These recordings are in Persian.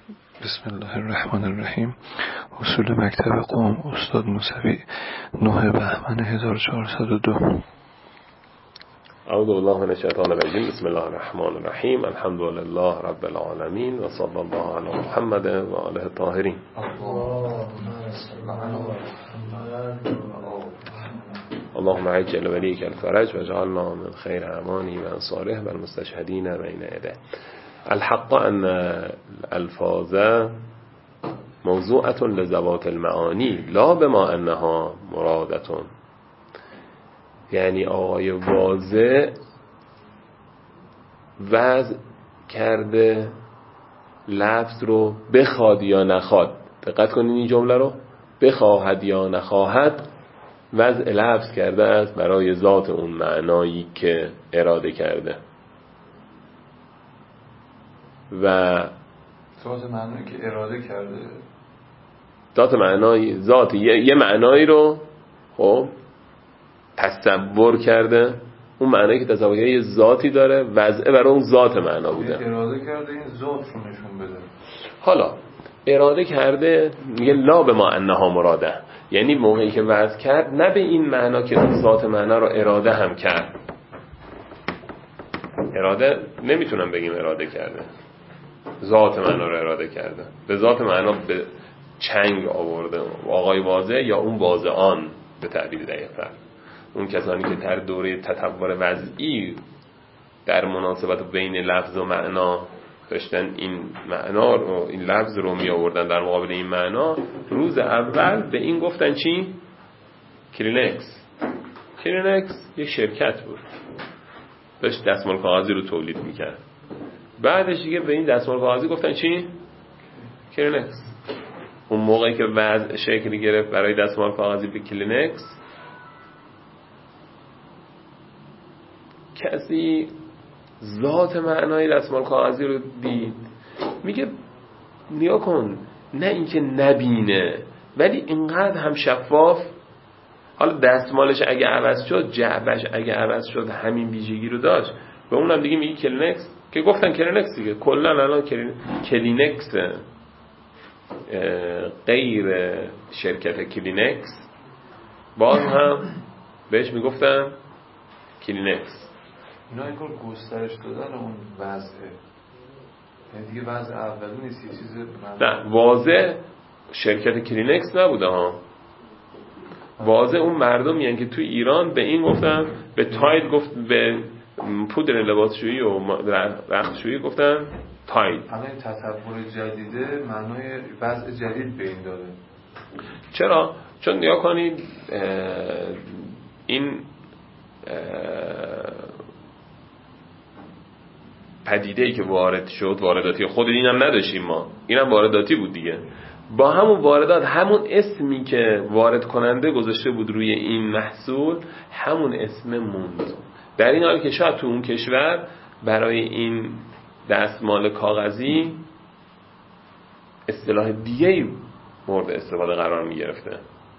بسم الله الرحمن الرحیم. اصول مکتب قم، استاد موسوی، 9 بهمن 1402. اعوذ بالله من الشیطان الرجیم. بسم الله الرحمن الرحیم. الحمد لله رب العالمین و صلی الله علی محمد و آله الطاهرین. اللهم عجل ولیک الفرج و اجعلنا من خیر اعوانه و انصاره و المستشهدین بین یدیه. الحق ان الالفاظ موضوعة لذوات المعانی لا بما انها مرادة. یعنی آقای واضح وضع کرده لفظ رو بخواد یا نخواد. دقت کنین این جمله رو، بخواهد یا نخواهد وضع لفظ کرده است برای ذات اون معنایی که اراده کرده. و ذات معنایی که اراده کرده، ذات معنایی، ذات یه معنایی رو خب تصور کرده، اون معنایی که تصور کرده یه ذاتی داره، وضعه برای اون ذات معنا بوده. اراده کرده این ذات رو نشون بده. حالا اراده کرده میگه لا به ما انها مراده، یعنی موقعی که وضع کرد نه به این معنا که اون ذات معنا رو اراده هم کرد. اراده نمیتونم بگیم اراده کرده، ذات معنا رو اراده کرده، به ذات معنا به چنگ آورده آقای واضح یا اون واضعان به تعبیر دقیق‌تر، اون کسانی که در دوره تطور وضعی در مناسبت بین لفظ و معنا داشتن این معنا رو، این لفظ رو می آوردن در مقابل این معنا، روز اول به این گفتن چی؟ کلینکس. کلینکس یک شرکت بود، داشت دستمال کاغذی رو تولید میکرد. بعدش دیگه به این دستمال کاغذی گفتن چی؟ کلینکس. اون موقعی که وضع شکلی گرفت برای دستمال کاغذی به کلینکس، کسی ذات معنای دستمال کاغذی رو دید، میگه نیا کن، نه اینکه نبینه ولی اینقدر هم شفاف، حالا دستمالش اگه عوض شد، جعبش اگه عوض شد همین ویژگی رو داشت، به اونم دیگه میگه کلینکس، که گفتن کلینکس دیگه. کلا الان کلینکس غیر شرکت کلینکس باز هم بهش میگفتن کلینکس. اینا این کار گسترش دادن اون وضعه، یعنی دیگه وضع اولی نیست، یه چیز نه، واضح شرکت کلینکس نبوده ها، واضح اون مردمی هستن که توی ایران به این گفتن، به تاید گفت، به پودر لباسشویی و رختشویی گفتن تاید. همه این تصور جدیده معنای وضع جدید به این داده. چرا؟ چون نیا کنید این پدیده‌ای که وارد شد، وارداتی، خود اینم نداشتیم ما، اینم وارداتی بود دیگه. با همون واردات، همون اسمی که وارد کننده گذاشته بود روی این محصول، همون اسم موند. در این حال که شاید تو اون کشور برای این دستمال کاغذی اصطلاح دیگه‌ای مورد استفاده قرار می گرفته.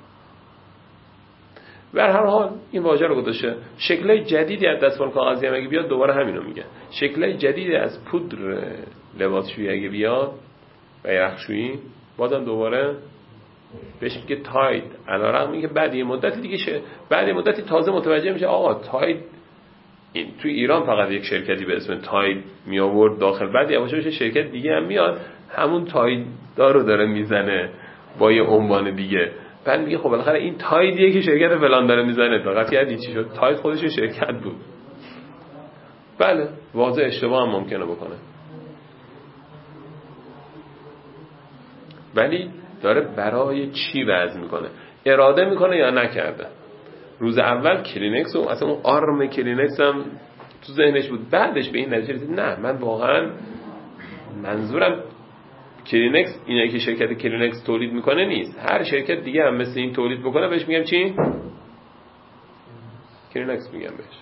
به هر حال این واژه رو گذاشته. شکل‌های جدیدی از دستمال کاغذی هم اگه بیاد دوباره همینو میگه. شکل‌های جدیدی از پودر لباسشویی اگه بیاد و رختشویی، بازم دوباره بهش میگه تاید. علیرغم اینکه بعد یه مدتی دیگه بعد یه مدتی تازه متوجه میشه آقا تاید این توی ایران فقط یک شرکتی به اسم تاید می آورد داخل، بعد یواش یواش شرکت دیگه هم میاد همون تاید رو داره میزنه با یه عنوان دیگه. بعد میگه خب بالاخره این تایدیه که شرکت فلان داره میزنه، فقط یعنی چی شد؟ تاید خودش شرکت بود. بله، واضح اشتباه هم ممکنه بکنه، ولی داره برای چی وضع میکنه؟ اراده میکنه یا نکرده؟ روز اول کلینکس و اصلا اون آرم کلینکس هم تو ذهنش بود، بعدش به این نتیجه رسید نه، من واقعا منظورم کلینکس اینه که شرکت کلینکس تولید میکنه نیست، هر شرکت دیگه هم مثل این تولید بکنه بهش میگم چی؟ کلینکس میگم بهش.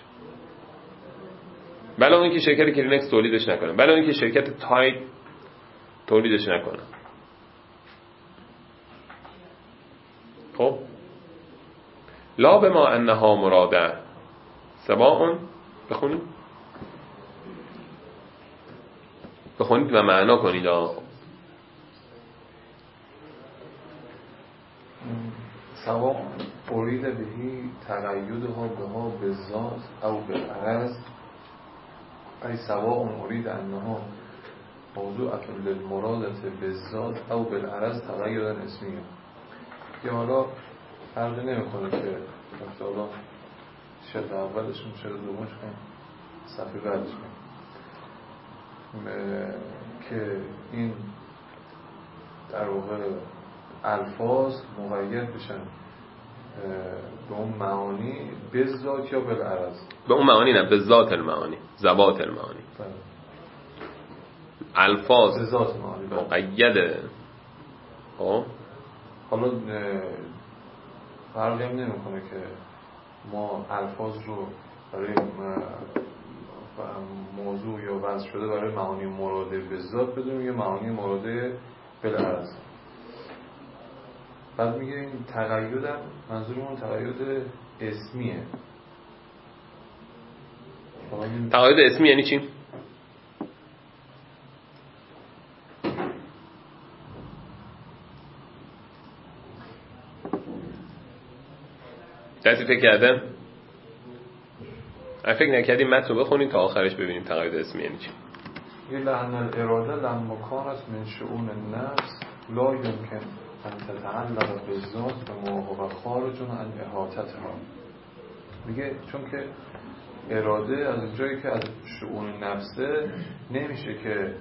بله اون که شرکت کلینکس تولیدش نکنه، بله اون که شرکت تاید تولیدش نکنه. خب لا به ما انها مراده سواء، بخونید و معنا کنید. سواء اريد بهی تقیدها بها بالذات او بالعرض ای سواء اريد انها موضوعة للمرادة بالذات او بالعرض تقیدا اسمیه. که حالا فرقی نمیکنه که حالا شد اولشون شد دومش کنیم صفحه بعدش کنیم که این در واقع الفاظ مقید بشن به اون معانی به ذات یا بالعرض. به اون معانی نه، به ذات المعانی، ذوات المعانی. الفاظ به ذات معانی مقیده. حالا فرقی هم نمیکنه که ما الفاظ رو برای موضوع یا وضع شده برای معانی مراده به ذات بدونیم یا معانی مراده بالعرض. بعد میگه این تقید هم منظورمون تقید اسمیه. تقید اسمی یعنی چی؟ کسی فکر کرده؟ اگه فکر نکردیم متن رو بخونیم تا آخرش ببینیم تقید اسمی یعنی چی. لأن الاراده لما كانت من شؤون النفس لا يمكن ان تتعلق بالذات بما هو خارج عن احاطتها. میگه چون که اراده از اونجایی که از شؤون نفسه نمیشه که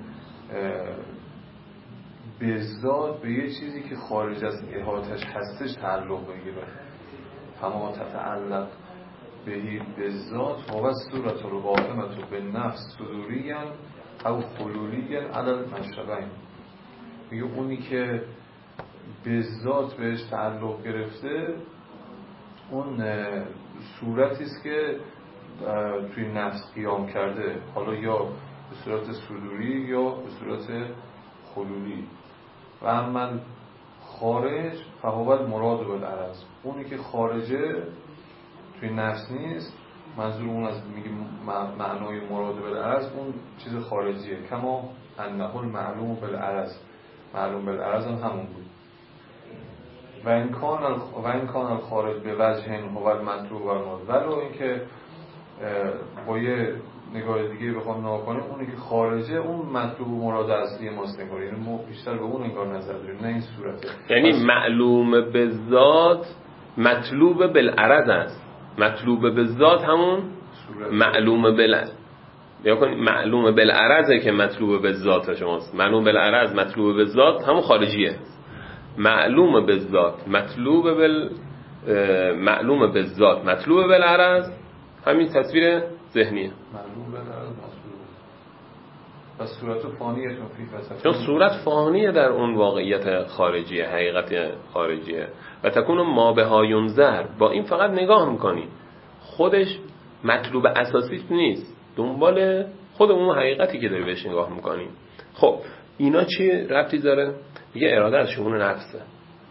به ذات به یه چیزی که خارج از احاطش هستش تعلق بگیره. فما تتعلق بهی به ذات هو صورت القائمة بالنفس صدوریا او خلولیا علی المشربین. میگه اونی که به ذات بهش تعلق گرفته اون صورتی است که توی نفس قیام کرده، حالا یا به صورت صدوری یا به صورت خلولی. و اما خارج فهو المراد بالعرض، اونی که خارجه توی نفس نیست، منظور اون از میگه معنای مراد بالعرض اون چیز خارجیه. کما انه المعلوم بالعرض، معلوم بالعرض هم همون بود. و این کان الخارج به وجه هو المطلوب و المراد، ولو اینکه با یه نگاه دیگه بخوام نگاه کنیم اونی که خارجه اون مطلوب و مراد اصلی ماست نگاه، یعنی ما بیشتر به اون انگار نظر داریم نه این صورته. یعنی معلوم به ذات مطلوب بالعرض است. مطلوب به ذات همون معلوم بالعرض، یا کنید معلوم بالعرضه که مطلوب به ذات شماست. معلوم بالعرض مطلوب به ذات همون خارجیه. معلوم به ذات مطلوب معلوم به ذات مطلوب بالعرض همین تصویر ذهنیه. معلوم بالعرض مطلوب و صورت فانیه، چون صورت فانیه در اون واقعیت خارجیه، حقیقت خارجیه. و تکون ما بها ینظر، با این فقط نگاه میکنی، خودش مطلوب اساسی نیست، دنبال خود اون حقیقتی که داری بهش نگاه میکنی. خب اینا چی ربطی داره؟ میگه اراده از شؤون نفسه.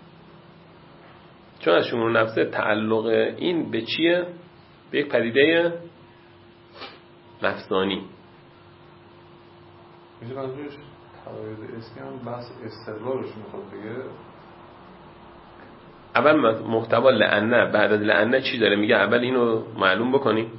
چون از شؤون نفسه تعلق این به چیه؟ به یک پدیده نفسانی. میشه منظورش تقید اسمی هم بحث استقلالش میخواد بگه. اول محتوا لعنه، بعد از لعنه چی داره؟ میگه اول اینو معلوم بکنی.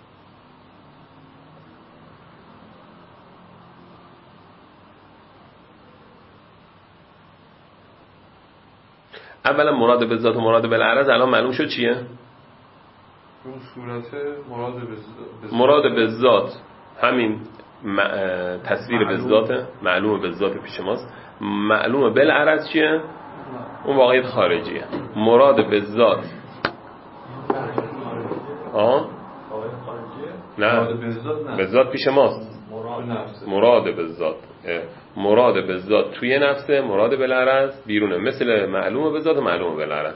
اولا مراد به ذات و مراد بالعرض الان معلوم شد چیه؟ اون صورت مراد به ذات همین تصویر به ذات، معلوم به ذات پیش ماست. معلوم بالعرض چیه؟ اون واقعیت خارجیه. مراد به ذات نه، به ذات پیش ماست. مراد به ذات، مراد به ذات توی نفسه، مراد بالعرض بیرونه، مثل معلوم به ذات و معلوم بالعرض.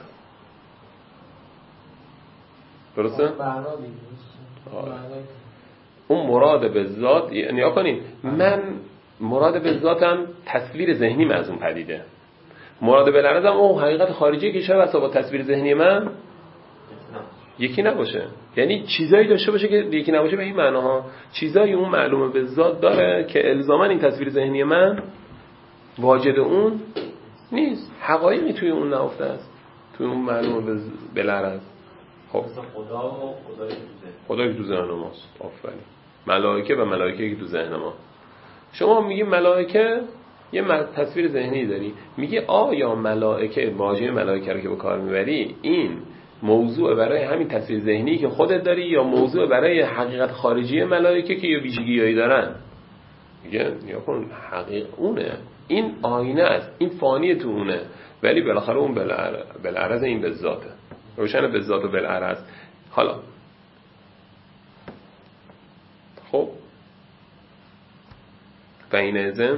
درسته؟ اون مراد به ذات، نیا کنین من مراد به ذاتم تصویر ذهنی از اون پدیده، مراد بالعرض هم اون حقیقت خارجی که شاید با تصویر ذهنی من یکی نباشه. یعنی چیزایی داشته باشه که یکی نباشه به این معناها. چیزایی اون معلومه به ذات داره که الزاما این تصویر ذهنی من واجد اون نیست، حقایقی توی اون نهفته است. تو اون معنی بالعرض. خب خدا و خدایی که تو ذهن ماست. آفرین. ملائکه و ملائکه که تو ذهن ما. شما میگی ملائکه یه تصویر ذهنی داری، میگی آیا ملائکه، واژه ملائکه رو که به کار میبری این موضوع برای همین تصویر ذهنی که خودت داری یا موضوع برای حقیقت خارجی ملائکه که یه ویژگیایی دارن؟ میگه یا کن حقیقت اونه، این آینه است، این فانی تو اونه، ولی بالاخره اون بالعرض این به ذاته. روشن به ذات و بالعرض. حالا خب فحینئذ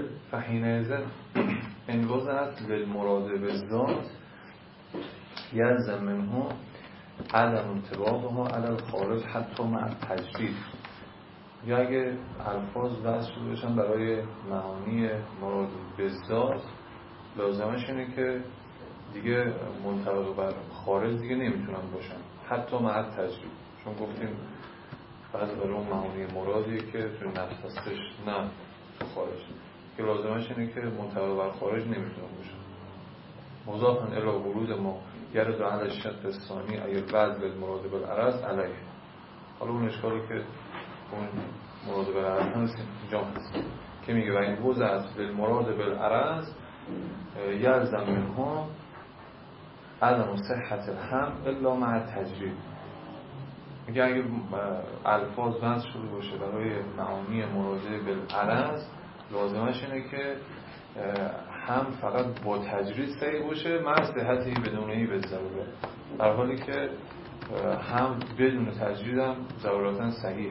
انگاز است للمراد بالذات یلزم منه عدم انطباقها علی الخارج حتی مع التجدید. یا اگه الفاظ وضع شده باشن برای معانی مراد بالذات، لازمش اینه که دیگه منطبق بر خارج دیگه نمیتونن باشن حتی مع التجدید. چون گفتیم بعضی برای اون معانی مرادیه که توی نفس هستش، نه خارج، که لازمش اینه که منطبق بر خارج نمیتونن باشن. مضافن الی ورود ما یرد علی الشق الثانی ای الوضع بالمراد بالعرض علیه. حالا اون اشکالی که اون مراد بالعرض هست اینجا هست که میگه و این وضع است بالمراد بالعرض یلزم منها عدم صحت الحمل الا مع التجرید. میگه اگه الفاظ وضع شده باشه برای معانی مراده بالعرض، لازمش اینه که هم فقط با تجرید صحیح باشه مع صحتی بدونهی به ضروره، در حالی که هم بدون تجرید هم ضرورتا صحیح.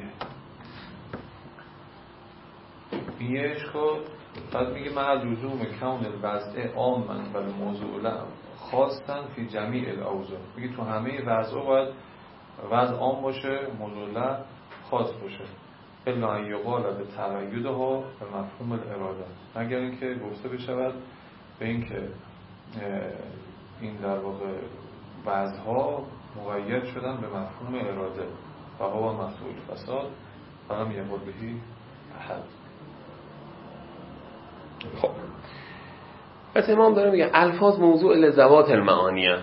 این یه اشکال. بعد میگه مع لزوم کون الوضع عاما و الموضوع خاصا فی جمیع الاوضاع. میگه تو همه وضعا باید وضع عام باشه، موضوع خاص باشه. الا ان یقال به تقییدها به مفهوم الاراده، مگر اینکه گفته بشود به این که این در واقع وضعها مقید شدن به مفهوم اراده و هو مفعول فساد فلم یقل بهی احد. خب پس امام داره میگه الفاظ موضوع لذوات المعانیه،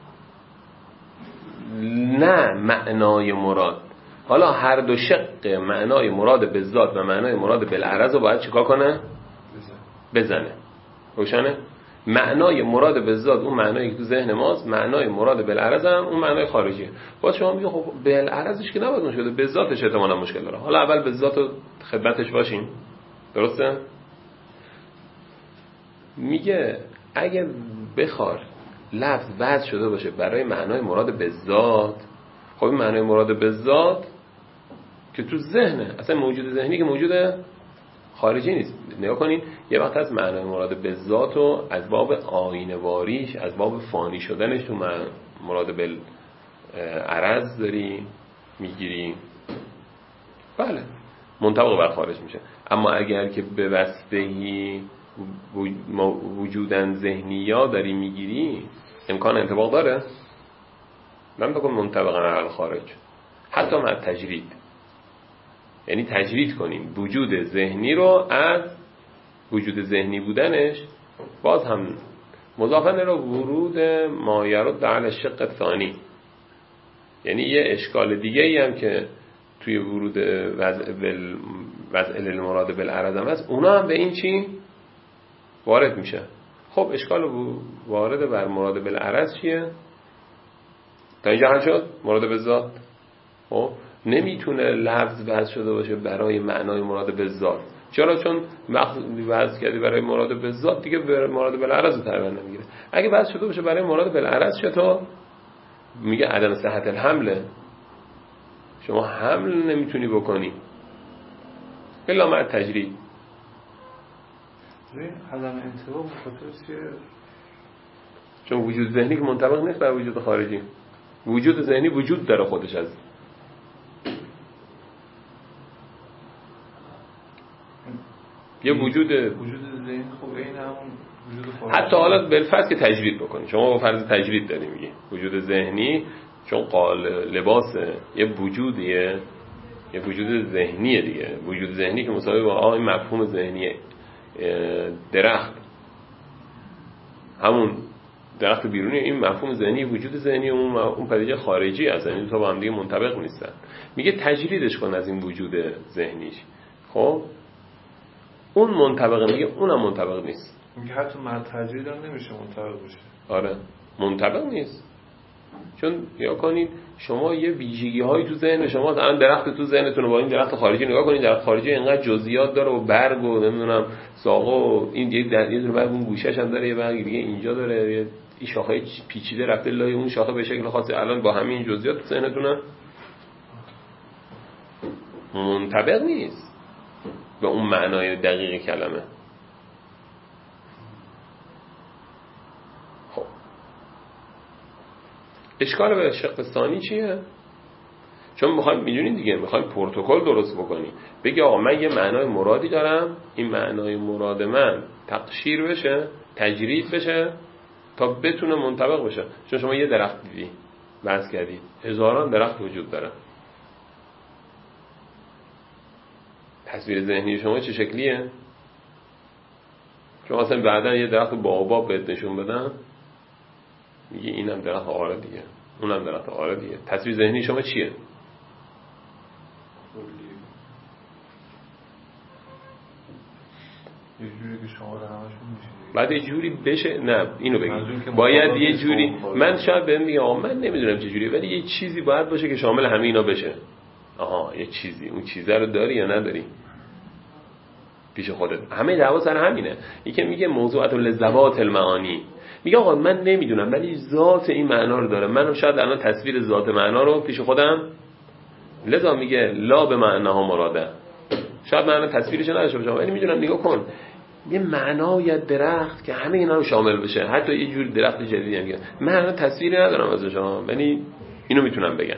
نه معنای مراد. حالا هر دو شق معنای مراد بالذات و معنای مراد بالعرض رو باید چیکار کنه؟ بزنه. روشنه؟ معنای مراد بالذات اون معنایی که تو ذهن ماست، معنای مراد بالعرض هم اون معنای خارجیه. باز شما میگه خب بالعرضش که نباید مشکل داره، بالذاتش احتمالاً مشکل داره. حالا اول بالذات و خدمتش باشیم. درسته؟ میگه اگه بخواد لفظ وضع شده باشه برای معنای مراد بالذات، خب این معنای مراد بالذات که تو ذهنه، اصلا موجود ذهنی که موجود خارجی نیست. نگاه کنین یه وقت از معنای مراد بالذات و از باب آینه واریش، از باب فانی شدنش تو مراد بالعرض داری میگیری، بله منطبق بر خارج میشه. اما اگر که به واسطه‌ای وجودن ذهنی‌ها داری میگیری، امکان انطباق داره؟ من بگم منطبقاً علی خارج حتی مع تجرید، یعنی تجرید کنیم وجود ذهنی رو از وجود ذهنی بودنش، باز هم مضافن رو ورود ما یرد علی الشق الثانی، یعنی یه اشکال دیگه ای هم که توی ورود وضع المراد بالعرض هم هست، اونا هم به این چی وارد میشه. خب اشکال وارد بر مراد بالعرض چیه؟ تا اینجا حل شد؟ مراد بالذات خب نمیتونه لفظ وضع شده باشه برای معنای مراد بالذات. چرا؟ چون وضع کردی برای مراد بالذات دیگه مراد بالعرض رو تقریبا نمیگیره. اگه وضع شده باشه برای مراد بالعرض چطور؟ میگه عدم صحت الحمله، شما حمل نمیتونی بکنی الا مع تجرید. عدم انطباق بخاطر چیه؟ چون وجود ذهنی که منطبق نیست بر وجود خارجی. وجود ذهنی وجود داره خودش از یه وجود ذهنی. خب این همون وجود خارجی. حتی حالا بالفرض که تجرید بکنی، شما با فرض تجرید داری میگی وجود ذهنی چون لباس یه وجودیه، یه وجود ذهنیه دیگه. وجود ذهنی که مساوی با این مفهوم ذهنیه درخت، همون درخت بیرونی، این مفهوم ذهنی وجود ذهنی اون پدیده خارجی از این تا با هم دیگه منطبق نیستن. میگه تجریدش کن از این وجود ذهنیش. خب اون منطبق، میگه اونم منطبق نیست. میگه حتی مع تجرید هم نمیشه منطبق بشه. آره منطبق نیست. چون یا کنید شما یه ویژگی هایی تو ذهن شما، الان درخت تو ذهنتون با این درخت خارجی نگاه کنید، درخت خارجی اینقدر جزئیات داره و برگ و نمیدونم ساق و این یه دونه برگ اون گوشه‌ش هم داره، یه برگ دیگه اینجا داره، یه این شاخه پیچیده رفته لای اون شاخه به شکل خاصی. الان با همین جزئیات تو ذهنتون منطبق نیست به اون معنای دقیق کلمه. خب اشکال به شق ثانی چیه؟ چون میخوایم میدونین دیگه، میخوایم پروتکل درست بکنی، بگی آقا من یه معنای مرادی دارم، این معنای مراد من تقشیر بشه، تجرید بشه تا بتونه منطبق بشه. چون شما یه درخت دیدی، بحث کردی، هزاران درخت وجود داره. تصویر ذهنی شما چه شکلیه؟ چون اصلا بعدا یه درخت باباب بهت نشون بدن، میگه اینم درخت آره دیگه، اونم درخت آره دیگه. تصویر ذهنی شما چیه؟ یه جوری که شما رو همشون میشه، بعد یه جوری بشه. نه اینو بگی باید یه جوری، من شاید بهم میگم آقا من نمیدونم چه جوری، ولی یه چیزی باید باشه که شامل همه اینا بشه. آها یه چیزی، اون چیزه رو داری یا نداری پیش خودت؟ همه دعوا سر همینه. یکی میگه موضوعات لذوات المعانی، میگه آقا من نمیدونم ولی ذات این معنا رو داره، من شاید الان تصویر ذات معنا رو پیش خودم، لذا میگه لا به معناها مراده، شاید من الان تصویرش نداشته باشم ولی میدونم نگاه کن یه معنای درخت که همه اینا رو شامل بشه، حتی یه جور درخت جدیدی هم میگه من الان تصویری ندارم ازش ولی اینو میتونم بگم.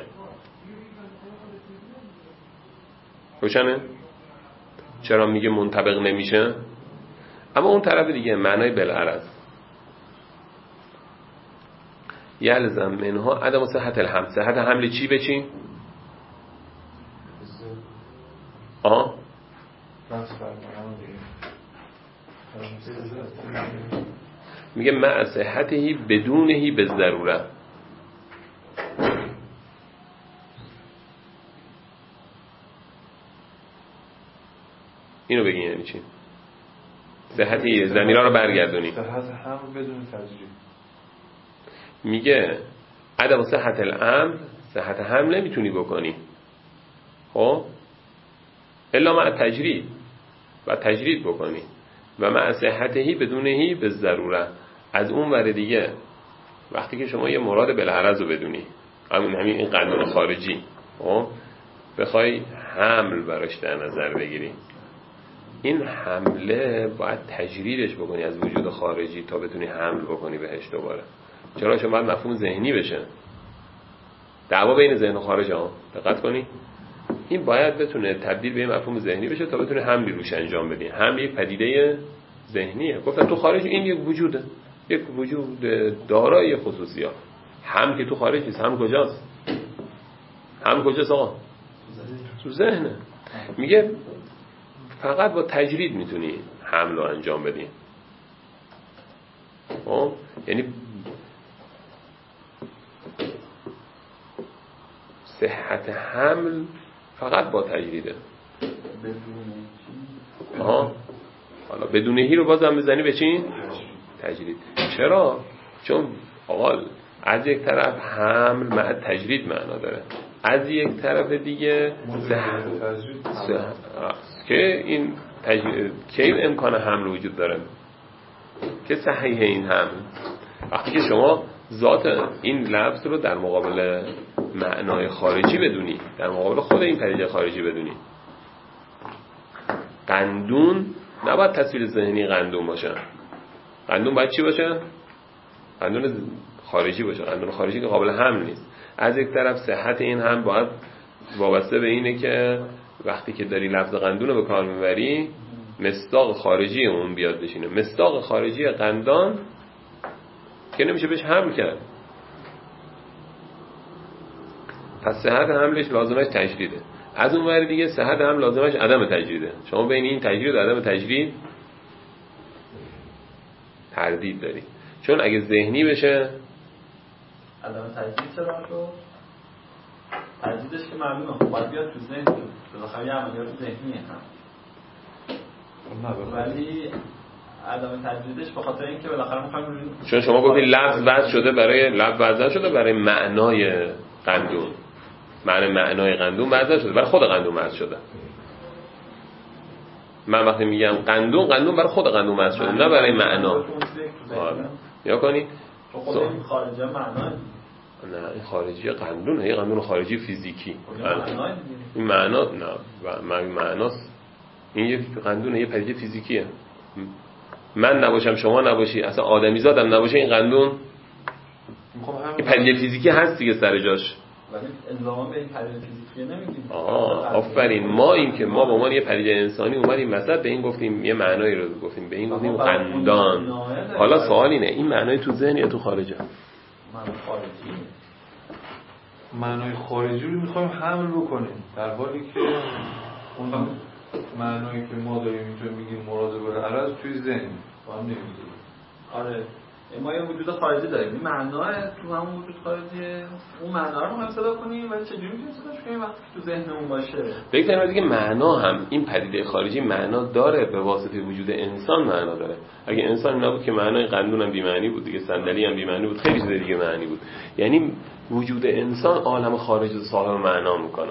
روشنه؟ چرا میگه منطبق نمیشه؟ اما اون طرف دیگه معنای بالعرض یلزم منها عدم صحت الحمل. صحت حمل چی به چی؟ میگه مع صحتهی بدونهی به ضروره. اینو بگین یعنی چی؟ صحتی ضمیرها رو برگردونی. صحت هم بدون تجرید. میگه عدم صحت الامر، صحت حمل نمیتونی بکنی خب الا مع تجرید، و تجرید بکنی و مع صحتهی بدونهی به ضروره. از اون ور دیگه وقتی که شما یه مراد بالعرض رو بدونی، همین این قانون خارجی خب بخوای حمل براش در نظر بگیری، این حمله باید تجریدش بکنی از وجود خارجی تا بتونی حمل بکنی بهش دوباره. چرا؟ چون باید مفهوم ذهنی بشه. دعوا بین ذهن و خارج ها، دقت کنی، این باید بتونه تبدیل به مفهوم ذهنی بشه تا بتونه حملی روش انجام بدی. حمل یک پدیده ذهنیه. گفتن تو خارج این یک وجوده، یک وجود دارای خصوصیات. هم که تو خارج نیست، هم کجاست؟ هم کجاست آقا؟ تو ذهنه. میگه فقط با تجرید میتونی حمل رو انجام بدی. یعنی صحت حمل فقط با تجریده. حالا بدونهی رو بازم بزنی به چی؟ تجرید. چرا؟ چون آقا از یک طرف حمل مع تجرید معنا داره، از یک طرف دیگه که این که امکان حمل وجود داره، که صحیح این حمل وقتی که شما ذات این لفظ رو در مقابل معنای خارجی بدونی، در مقابل خود این پدیده خارجی بدونی. قندون نباید تصویر ذهنی قندون باشه. قندون باید چی باشه؟ قندون خارجی باشه. قندون خارجی که قابل حمل نیست. از یک طرف صحت این هم باید وابسته به اینه که وقتی که داری لفظ قندون رو به کار میبری مصداق خارجی اون بیاد بشینه. مصداق خارجی قندان که نمیشه بهش حمل کرد، پس صحت حملش لازمش تجریده. از اون ور دیگه صحت هم لازمش عدم تجریده. شما بین این تجرید و عدم تجرید تردید داری. چون اگه ذهنی بشه عدم تجدید چرا شد؟ تجدیدش که معلومه باید بیاد تو ذهن، بالاخره یه عملیات ذهنیه هم، ولی عدم تجدیدش به خاطر اینکه بالاخره می‌خوایم، چون شما گفتید لفظ وضع شده برای لفظ وضع شده برای معنای قندون، معنای قندون وضع شده برای خود قندون وضع شده. من وقتی میگم قندون برای خود قندون وضع شده، نه برای معنا. یا کنی خود خارجی معنا، نه این خارجی قندونه، یه قندون خارجی فیزیکی. این معنا نه، معناست. این یه قندونه، یه پدیده فیزیکیه. من نباشم شما نباشی، اصلا آدمی زادم نباشه، این قندون این پدیده فیزیکی هست دیگه سر جاش. ولی الزاما به این پدیده فیزیکی نمیگیم. آفرین. ما این که ما به عنوان یه پدیده انسانی اومدیم وسط، به این گفتیم یه معنایی رو گفتیم، به این گفتیم قندان. حالا سوال اینه این معنای تو ذهن یا تو خارجه؟ معنای خارجی رو میخوایم حمل بکنیم، در حالی که اون معنایی که ما داریم اینجا میگیم مراد به عرض توی ذهن با هم نمیگیم. آره ما یه وجود خارجی داریم، این معنا تو همون وجود خارجیه، اون معنا رو هم صدا کنیم، ولی چجوری میتونیم صداش کنیم وقتی تو ذهنمون باشه؟ بگذاریم دیگه معنا هم این پدیده خارجی معنا داره، به واسطه وجود انسان معنا داره. اگه انسان نبود که معنای قندون هم بی معنی بود دیگه، صندلی هم بی معنی بود، خیلی چیز دیگه معنی بود. یعنی وجود انسان عالم خارج رو صاحب معنا میکنه.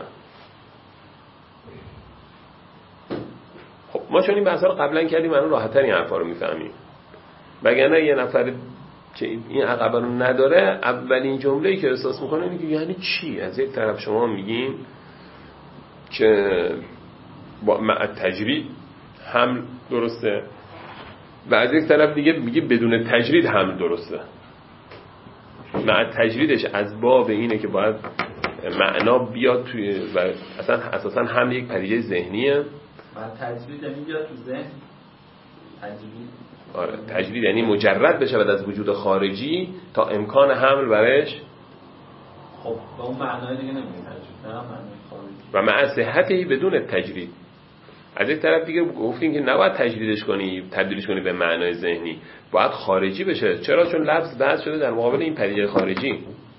خب ما چون این بحثا رو قبلا کردیم الان راحت‌تر این حرفا رو میفهمیم. وگرنه یه نفر که این عقبه رو نداره اولین جمله‌ای که احساس میکنه اینه که یعنی چی؟ از یک طرف شما میگین که مع تجرید حمل درسته و از یک طرف دیگه میگی بدون تجرید حمل درسته. مع تجریدش از باب اینه که باید معنا بیاد توی و اساسا حمل یک پدیده ذهنیه. مع تجرید یعنی بیاد تو ذهن. تجرید آره تجرید یعنی مجرد بشه از وجود خارجی تا امکان حمل برش. خب با اون معنای دیگه نمیگه تجرید، نه معنای خارجی. و مع صحتی بدون تجرید. از یک طرف دیگه گفتیم که نباید تجریدش کنی، تبدیلش کنی به معنای ذهنی، باید خارجی بشه. چرا؟ چون لفظ بحث شده در مقابل این پدیده خارجی.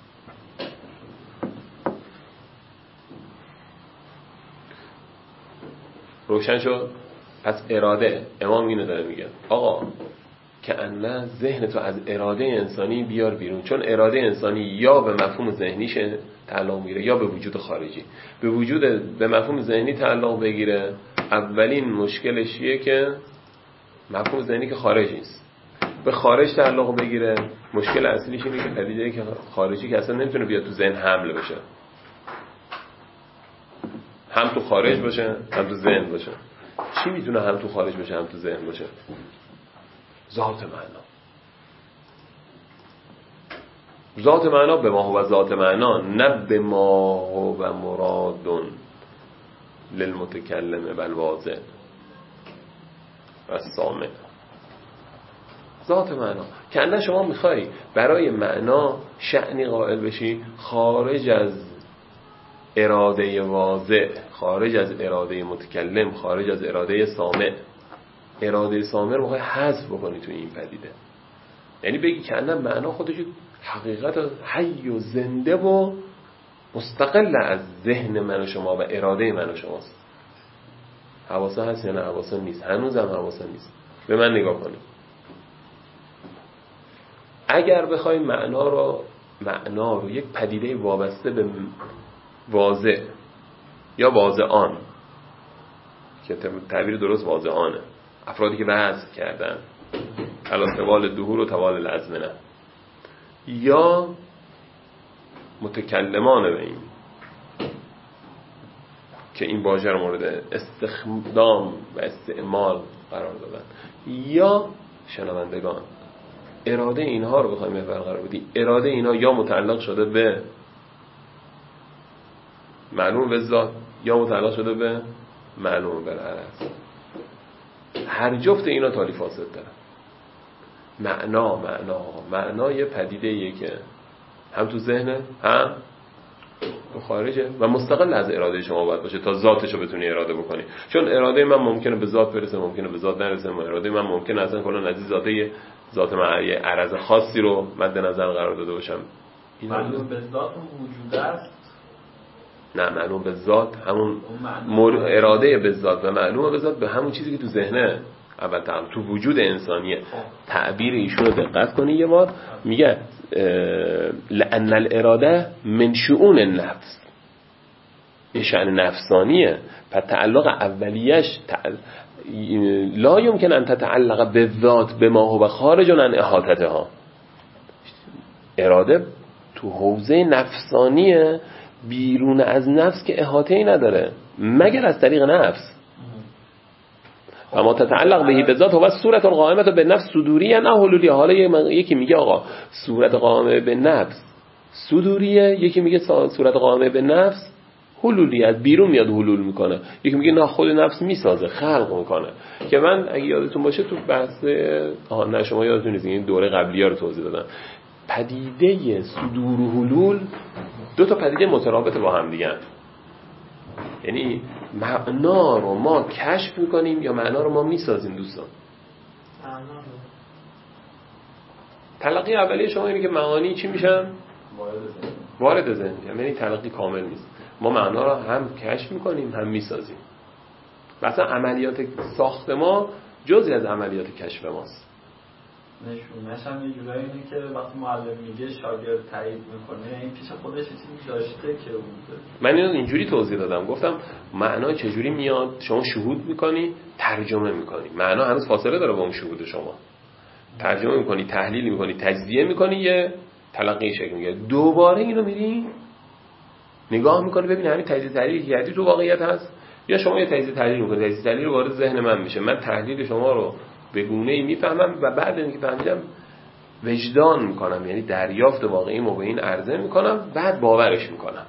روشن شد؟ پس اراده، امام اینو داره میگه آقا که انه ذهن تو از اراده انسانی بیار بیرون، چون اراده انسانی یا به مفهوم ذهنیشه تعلق میگیره یا به وجود خارجی. به مفهوم ذهنی تعلق بگیره، اولین مشکلش چیه که مفهوم ذهنی که خارجی است. به خارج تعلق بگیره، مشکل اصلیش اینه که پدیده‌ای که خارجی که اصلا نمیتونه بیاد تو ذهن حمل بشه، هم تو خارج باشه هم تو ذهن باشه. چی میتونه هم تو خارج باشه هم تو ذهن باشه؟ ذات معنا. ذات معنا به ما هو ذات معنا، نه به ما هو مراد للمتکلم بالواضح و سامع. ذات معنا که اندر شما میخوای برای معنا شأنی قائل بشی خارج از اراده واضح، خارج از اراده متکلم، خارج از اراده سامع. اراده سامع رو میخوای حذف بکنی تو این پدیده. یعنی بگی که اندر معنا خودش حقیقت حی و زنده و مستقل از ذهن من و شما و اراده من و شماست. حواسا هست یا نه حواسا نیست؟ هنوز هم حواسا نیست. به من نگاه کنید. اگر بخوایم معنا رو یک پدیده وابسته به واضح یا واضعان، که تعبیر درست واضعانه، افرادی که بحث کردن علی طوال دهور و طوال الازمنه، یا متکلمان به این که این واژه رو مورد استخدام و استعمال قرار دادن، یا شنوندگان، اراده اینها رو بخوایم محور قرار بدیم، اراده اینها یا متعلق شده به معلوم به ذات یا متعلق شده به معلوم بالعرض. هر جفت اینا تالی فاسد داره. معنا یه پدیده‌ایه که هم تو ذهنه هم تو خارجه و مستقل از اراده شما باید باشه تا ذاتشو بتونی اراده بکنی. چون اراده من ممکنه به ذات برسه، ممکنه به ذات نرسه. اراده من ممکنه اصلا کلا از ذاته ذات معنی عرض خاصی رو مد نظر قرار داده باشم. معلوم به ذات وجود است. نه، معلوم به ذات همون اراده به ذات و معلوم به ذات به همون چیزی که تو ذهنه اول تو وجود انسانیه. تعبیر ایشون رو دقت کنی یه بار، میگه لأن الاراده من شؤون النفس، یه شأن نفسانیه. پس تعلق اولیش لا يمكن ان تتعلق بالذات بما هو خارج عن احاطتها. اراده تو حوزه نفسانیه، بیرون از نفس که احاطه‌ای نداره مگر از طریق نفس. و ما تتعلق بهی به ذات و صورت القائمه به نفس صدوریه نه حلولیه. حالا یکی میگه آقا صورت قائمه به نفس صدوریه، یکی میگه صورت قائمه به نفس حلولی، از بیرون میاد حلول میکنه. یکی میگه نه خود نفس میسازه، خلق میکنه. که من اگه یادتون باشه تو بحث نه شما یادتون نیست این دوره قبلی‌ها رو توضیح دادم، پدیده صدور و حلول دو تا پدیده مترابط با هم دیگه. یعنی معنا رو ما کشف میکنیم یا معنا رو ما میسازیم دوستان. تلقی اولیه شما اینه که معانی چی میشن؟ وارد ذهن. یعنی تلقی کامل نیست. ما معنا رو هم کشف میکنیم هم میسازیم. مثلا عملیات ساخت ما جزئی از عملیات کشف ماست. نشونش هم یه جورایی اینه که وقتی معلم میگه شاگرد تایید میکنه این پیش خودش چیزی داشته که بوده. من اینو اینجوری توضیح دادم، گفتم معنا چجوری میاد، شما شهود میکنی ترجمه میکنی، معنا هنوز فاصله داره با اون شهود شما. ترجمه میکنی، تحلیل میکنی، تجزیه میکنی، یه تلقی شکل میگیره. دوباره اینو میری نگاه میکنی ببین همین تجزیه تحلیل کردی تو واقعیت هست، یا شما یه تجزیه تحلیل میکنی، تجزیه تحلیل وارد ذهن من میشه، من تحلیل شما رو به گونه‌ای میفهمم و بعد اینکه فهمیدم وجدان میکنم، یعنی دریافت واقعی مو به این عرضه میکنم، بعد باورش میکنم.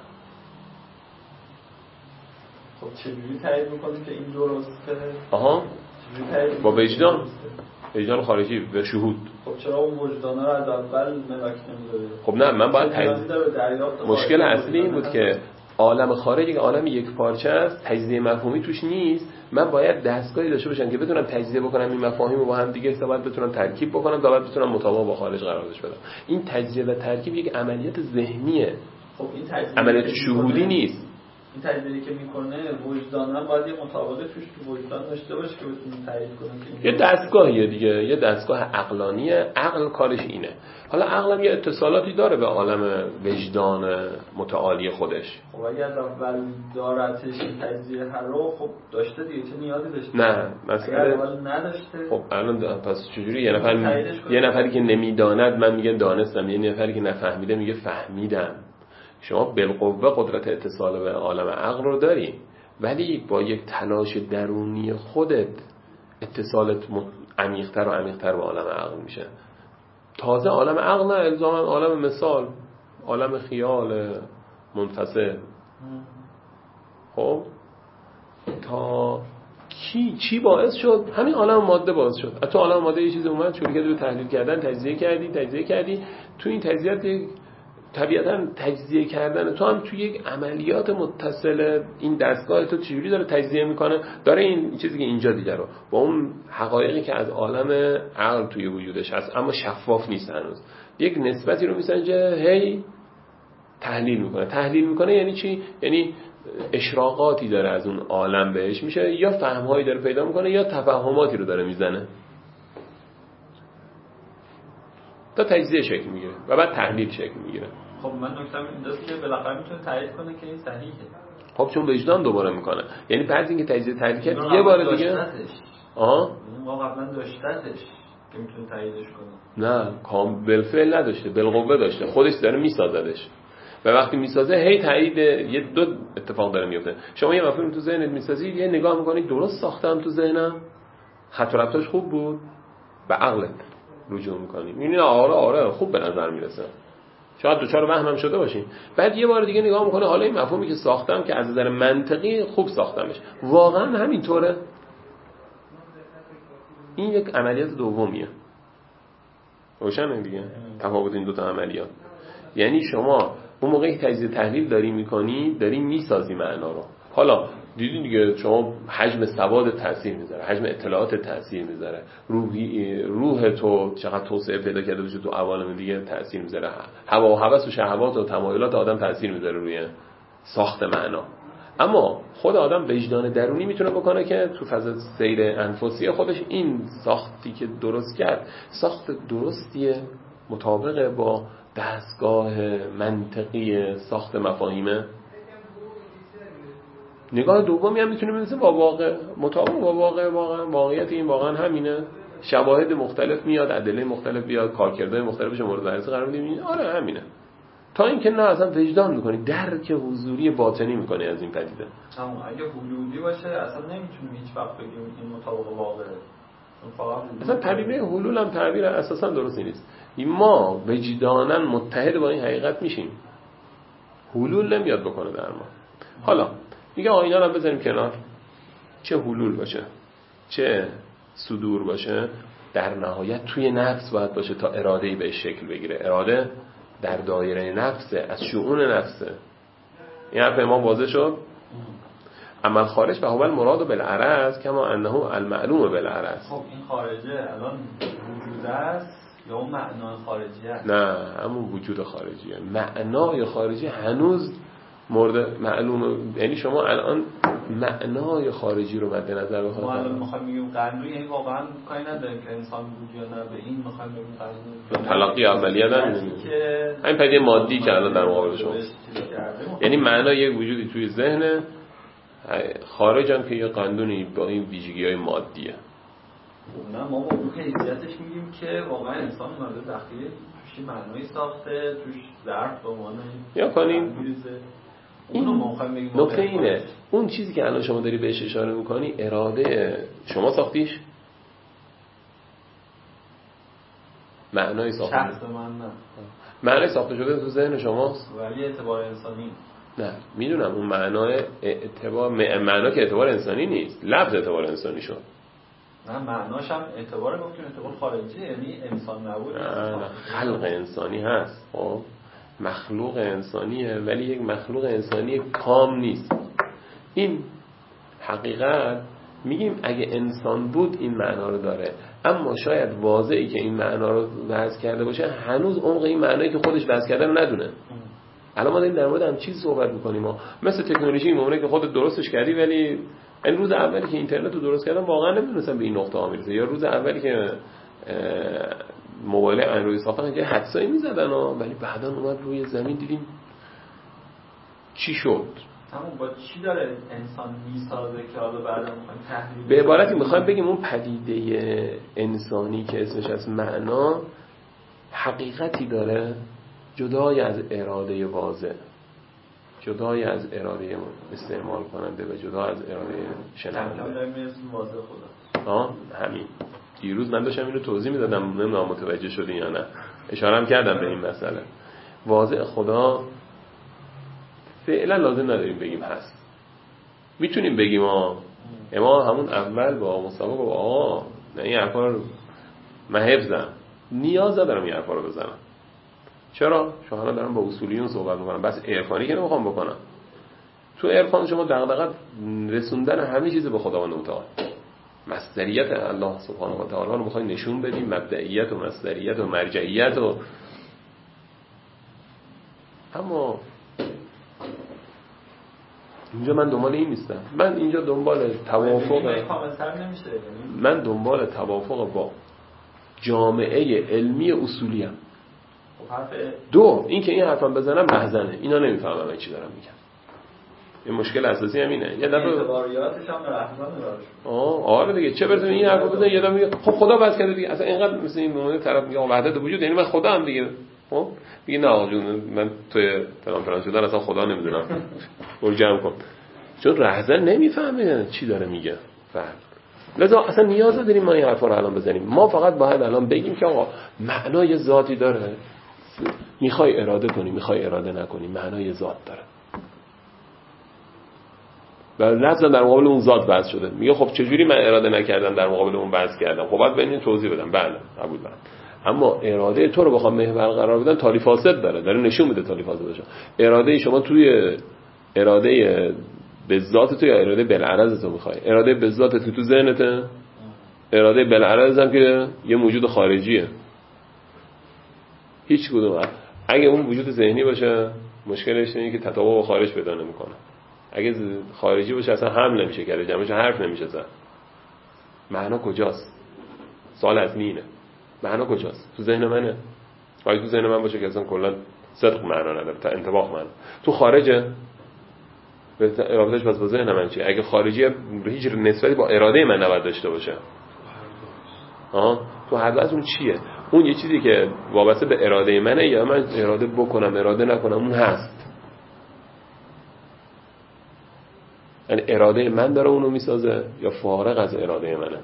خب چجوری تایید میکنی که این درسته؟ با وجدان خارجی به شهود. خب چرا اون وجدانه رو از اول ملاک نمی‌داره؟ خب نه، من باید مشکل اصلی این بود که عالم خارج یک عالم یک پارچه است، تجزیه مفهومی توش نیست. من باید دستگاهی داشته باشم که بتونم تجزیه بکنم این مفاهیم رو با هم دیگه، بعد بتونم ترکیب بکنم تا بعد بتونم مطابق با خارج قرارش بدم. این تجزیه و ترکیب یک عملیات ذهنیه. خب این تجزیه عملیات شهودی نیست. این تجزیه‌ای که میکنه وجداناً باید یه مطابقه توش تو وجدان داشته باشه که بتونه تایید کنه که یه دستگاهیه دیگه، یه دستگاه عقلانیه. عقل کارش اینه. حالا عقلم یه اتصالاتی داره به عالم وجدان متعالی خودش. خب اگه از اول دارتش تجزیه رو خب داشته دیگه، چه نیازی داشته؟ نه مثلا اول نداشته. خب الان پس چجوری یه نفری که نمیداند من میگم دانستم، یه نفری که نفهمیده میگه فهمیدم. شما بالقوه قدرت اتصال به عالم عقل رو داری، ولی با یک تلاش درونی خودت اتصالت عمیق‌تر و عمیق‌تر به عالم عقل میشه. تازه عالم عقل نه الزاما عالم مثال، عالم خیال منفصل. خب تا چی باعث شد؟ همین عالم ماده باعث شد. تو عالم ماده یه چیزی اومد شروع کرد تحلیل کردن، تجزیه کردی. تو این تجزیات طبیعتاً تجزیه کردن تو هم توی یک عملیات متصل این دستگاه تو چجوری داره تجزیه میکنه، داره این چیزی که اینجا دیگه رو با اون حقایقی که از عالم عقل توی وجودش هست اما شفاف نیست هنوز، یک نسبتی رو میسنجه، هی تحلیل میکنه. یعنی چی؟ یعنی اشراقاتی داره از اون عالم بهش میشه، یا فهمهایی داره پیدا میکنه یا تفاهماتی رو داره میزنه تا تجزیه شکل میگیره و بعد تحلیل شکل میگیره. خب من نکتم اینجاست که بالاخره میتونه تایید کنه که این صحیحه. خب چون وجدان دوباره میکنه، یعنی بعد اینکه تجزیه تحلیل کرد یه بار دیگه ما قبلا داشتتش که میتونه تاییدش کنه. نه بالفعل نداشته، بالقوه داشته، خودش داره میسازدش و وقتی میسازه هی تایید. یه دو اتفاق داره میفته. شما یه مفهوم تو ذهنت میسازی، یه نگاه میکنی درست ساختم تو ذهنم، خط و ربطش خوب بود، به عقلت رجوع میکنی، میبینی آره خوب به نظر میرسه، شاید دوچار وهمم شده باشین. بعد یه بار دیگه نگاه میکنه، حالا این مفهومی که ساختم که از نظر منطقی خوب ساختمش، واقعا همینطوره. این یک عملیات دومیه. روشنه دیگه تفاوت این دو تا عملیات. یعنی شما اون موقعی که تجزیه تحلیل داری میکنی، داری میسازی معنا رو. حالا دیدین دیگه، شما حجم سواد تاثیر میذاره، حجم اطلاعات تاثیر میذاره، روح تو چقدر توسعه پیدا کرده باشه تو عوالم دیگه تاثیر میذاره، هوا و هوس و شهوات و تمایلات آدم تاثیر میذاره روی ساخت معنا. اما خود آدم وجدان درونی میتونه بکنه که تو فاز سیر انفسی خودش این ساختی که درست کرد ساخت درستیه، مطابق با دستگاه منطقی ساخت مفاهیمه. نگاه دومی هم میتونه ببینه با واقع، مطابق با واقع، واقعیت این واقعا همینه، شواهد مختلف میاد، ادله مختلف بیاد، کارکردهای مختلفش مورد بررسی قرار بدیم، آره همینه. تا اینکه نه اصلا وجدان میکنی، درک حضوری باطنی میکنی از این پدیده. اگه حلولی باشه اصلا نمیتونیم هیچ وقت بگیم این مطابق واقعه. اصلا تعبیر حلول هم تعبیر اساسا درستی نیست. ما وجداناً متحد با این حقیقت میشیم، حلول نمیاد بکنه در ما. حالا میگه اینا رو بذاریم کنار، چه حلول باشه چه صدور باشه، در نهایت توی نفس باید باشه تا اراده‌ای به شکل بگیره. اراده در دایره نفسه، از شؤون نفسه. این حرف امام واضح شد. عمل خارج به اول مراد بالعرض کما انه المعلوم بالعرض. خب این خارجه الان وجود است یا اون معنای خارجی است؟ نه، همون وجود خارجیه. معنای خارجی هنوز مورد معلومه. یعنی شما الان معنای خارجی رو مد نظر بخواید، ما الان میخوایم بگیم قندو، یعنی واقعا کاری نداریم که انسان بود یا نه، به این میخوایم بگیم قندو تلقی اولیه داریم، همین پدیده مادی که الان در مقابل شما، یعنی معنای یک وجودی توی ذهن، خارج هم که یه قندونی با این ویژگی‌های مادیه. نه، ما با اون حیثیتش میگیم که واقعا انسان اومده داخلی توش معنایی ساخته، توش ظرف به عنوان یا کنیم این نکته اینه، اون چیزی که الان شما داری بهش اشاره میکنی اراده شما ساختیش؟ معنای ساخته شخص من نه، معنای ساخته شده تو ذهن شماست، ولی اعتبار انسانی نه. میدونم اون معنای اعتبار، معنا که اعتبار انسانی نیست، لفظ اعتبار انسانی شد. نه، معناش هم اعتبار گفتیم اعتبار خارجی، یعنی انسان نبود. نه، خلق انسانی هست، خب مخلوق انسانیه، ولی یک مخلوق انسانی کام نیست. این حقیقت میگیم اگه انسان بود این معنا رو داره، اما شاید واضحی که این معنا رو وضع کرده باشه هنوز عمق این معنایی که خودش وضع کرده رو ندونه. الان ما داریم در مورد هم چیز صحبت میکنیم، ما مثل تکنولوژی ممکنه که خودت درستش کردی، ولی این روز اولی که اینترنت رو درست کردم واقعا نمیدونستم به این نقطه ها میرسه، یا روز اولی که موبایل اندروید ساختن یه حدسایی میزدن ولی بعدا اومد روی زمین دیدیم چی شد. همون با چی داره انسان میسازه که حالا بعدا میخوایم تحلیل، به عبارتی میخوایم بگیم اون پدیده انسانی که اسمش از معنا حقیقتی داره جدای از اراده واضح، جدای از اراده استعمال کننده و جدا از اراده شنونده. همین دیروز من داشتم اینو توضیح میدادم، نمیدونم متوجه شدین یا نه، اشاره هم کردم به این مسئله. واضح خدا فعلا لازم نداریم بگیم هست، میتونیم بگیم اما همون اول با مسابقه با نه این حرفا رو من حفظم، نیاز ندارم این حرفا رو بزنم. چرا؟ شما دارم با اصولیون صحبت میکنم، بس عرفانی که نمیخوام بکنم. تو عرفان شما دغدغه رسوندن همه چیز به خداوند متعال، مصدریت الله سبحانه و تعالی رو میخوایم نشون بدیم، مبدئیت و مصدریت و مرجعیت و اما اینجا من دنبال این نیستم. من اینجا دنبال توافق با جامعه علمی اصولی هم. دو اینکه این حرفم بزنم محزنه، اینا نمیفهمم چی دارم میگم. این مشکل اساسی همینه. یه دفعه اعتباریاتش هم رحمان داره. آره دیگه، چه برسه این حرفو بزنه یه دفعه میگه خب خدا بس کرده دیگه، اصلا اینقدر مثل این مونه طرف میگه وحدت وجود یعنی من خدا هم دیگه. خب میگه نه آقا جون من توی فلان شدن اصلا خدا نمیدونم. برو جمع کن. چون رهزن نمیفهمه چی داره میگه. فهم. لذا اصلا نیاز نداریم ما این حرفا رو الان بزنیم. ما فقط باید الان بگیم که آقا معنای ذاتی داره. میخوای اراده کنی، میخوای اراده نکنی، معنای ذات داره. و لفظا در مقابل اون ذات بحث شده. میگه خب چجوری من اراده نکردم در مقابل اون بحث کردم؟ خب باید ببینید توضیح بدم. بله قبول دارم. اما اراده تو رو بخوام محور قرار بدن تالی فاسد داره نشون میده تالی فاسد باشه. اراده شما توی اراده به ذات تو یا اراده بالعرض تو میخوای؟ اراده به ذات تو ذهنته؟ اراده بالعرض هم که یه موجود خارجیه. هیچ کدوم. اگه اون وجود ذهنی باشه مشکلش اینه که تطابق با خارج پیدا نمیکنه. اگه خارجی باشه اصلا حمل نمیشه کرده، جمعش حرف نمیشه زد. معنا کجاست؟ سوال اصلی اینه. معنا کجاست؟ تو ذهن منه؟ اگه تو ذهن من باشه که اصلا کلا صدق معنا نداره، تا انطباق معنا. تو خارجه؟ رابطش پس با ذهن من چیه؟ اگه خارجیه هیچ نسبتی با اراده من نباید داشته باشه. تو هر دو از اون چیه؟ اون یه چیزی که وابسته به اراده منه یا من اراده بکنم اراده نکنم اون هست. یعنی اراده من داره اونو میسازه یا فارغ از اراده منه؟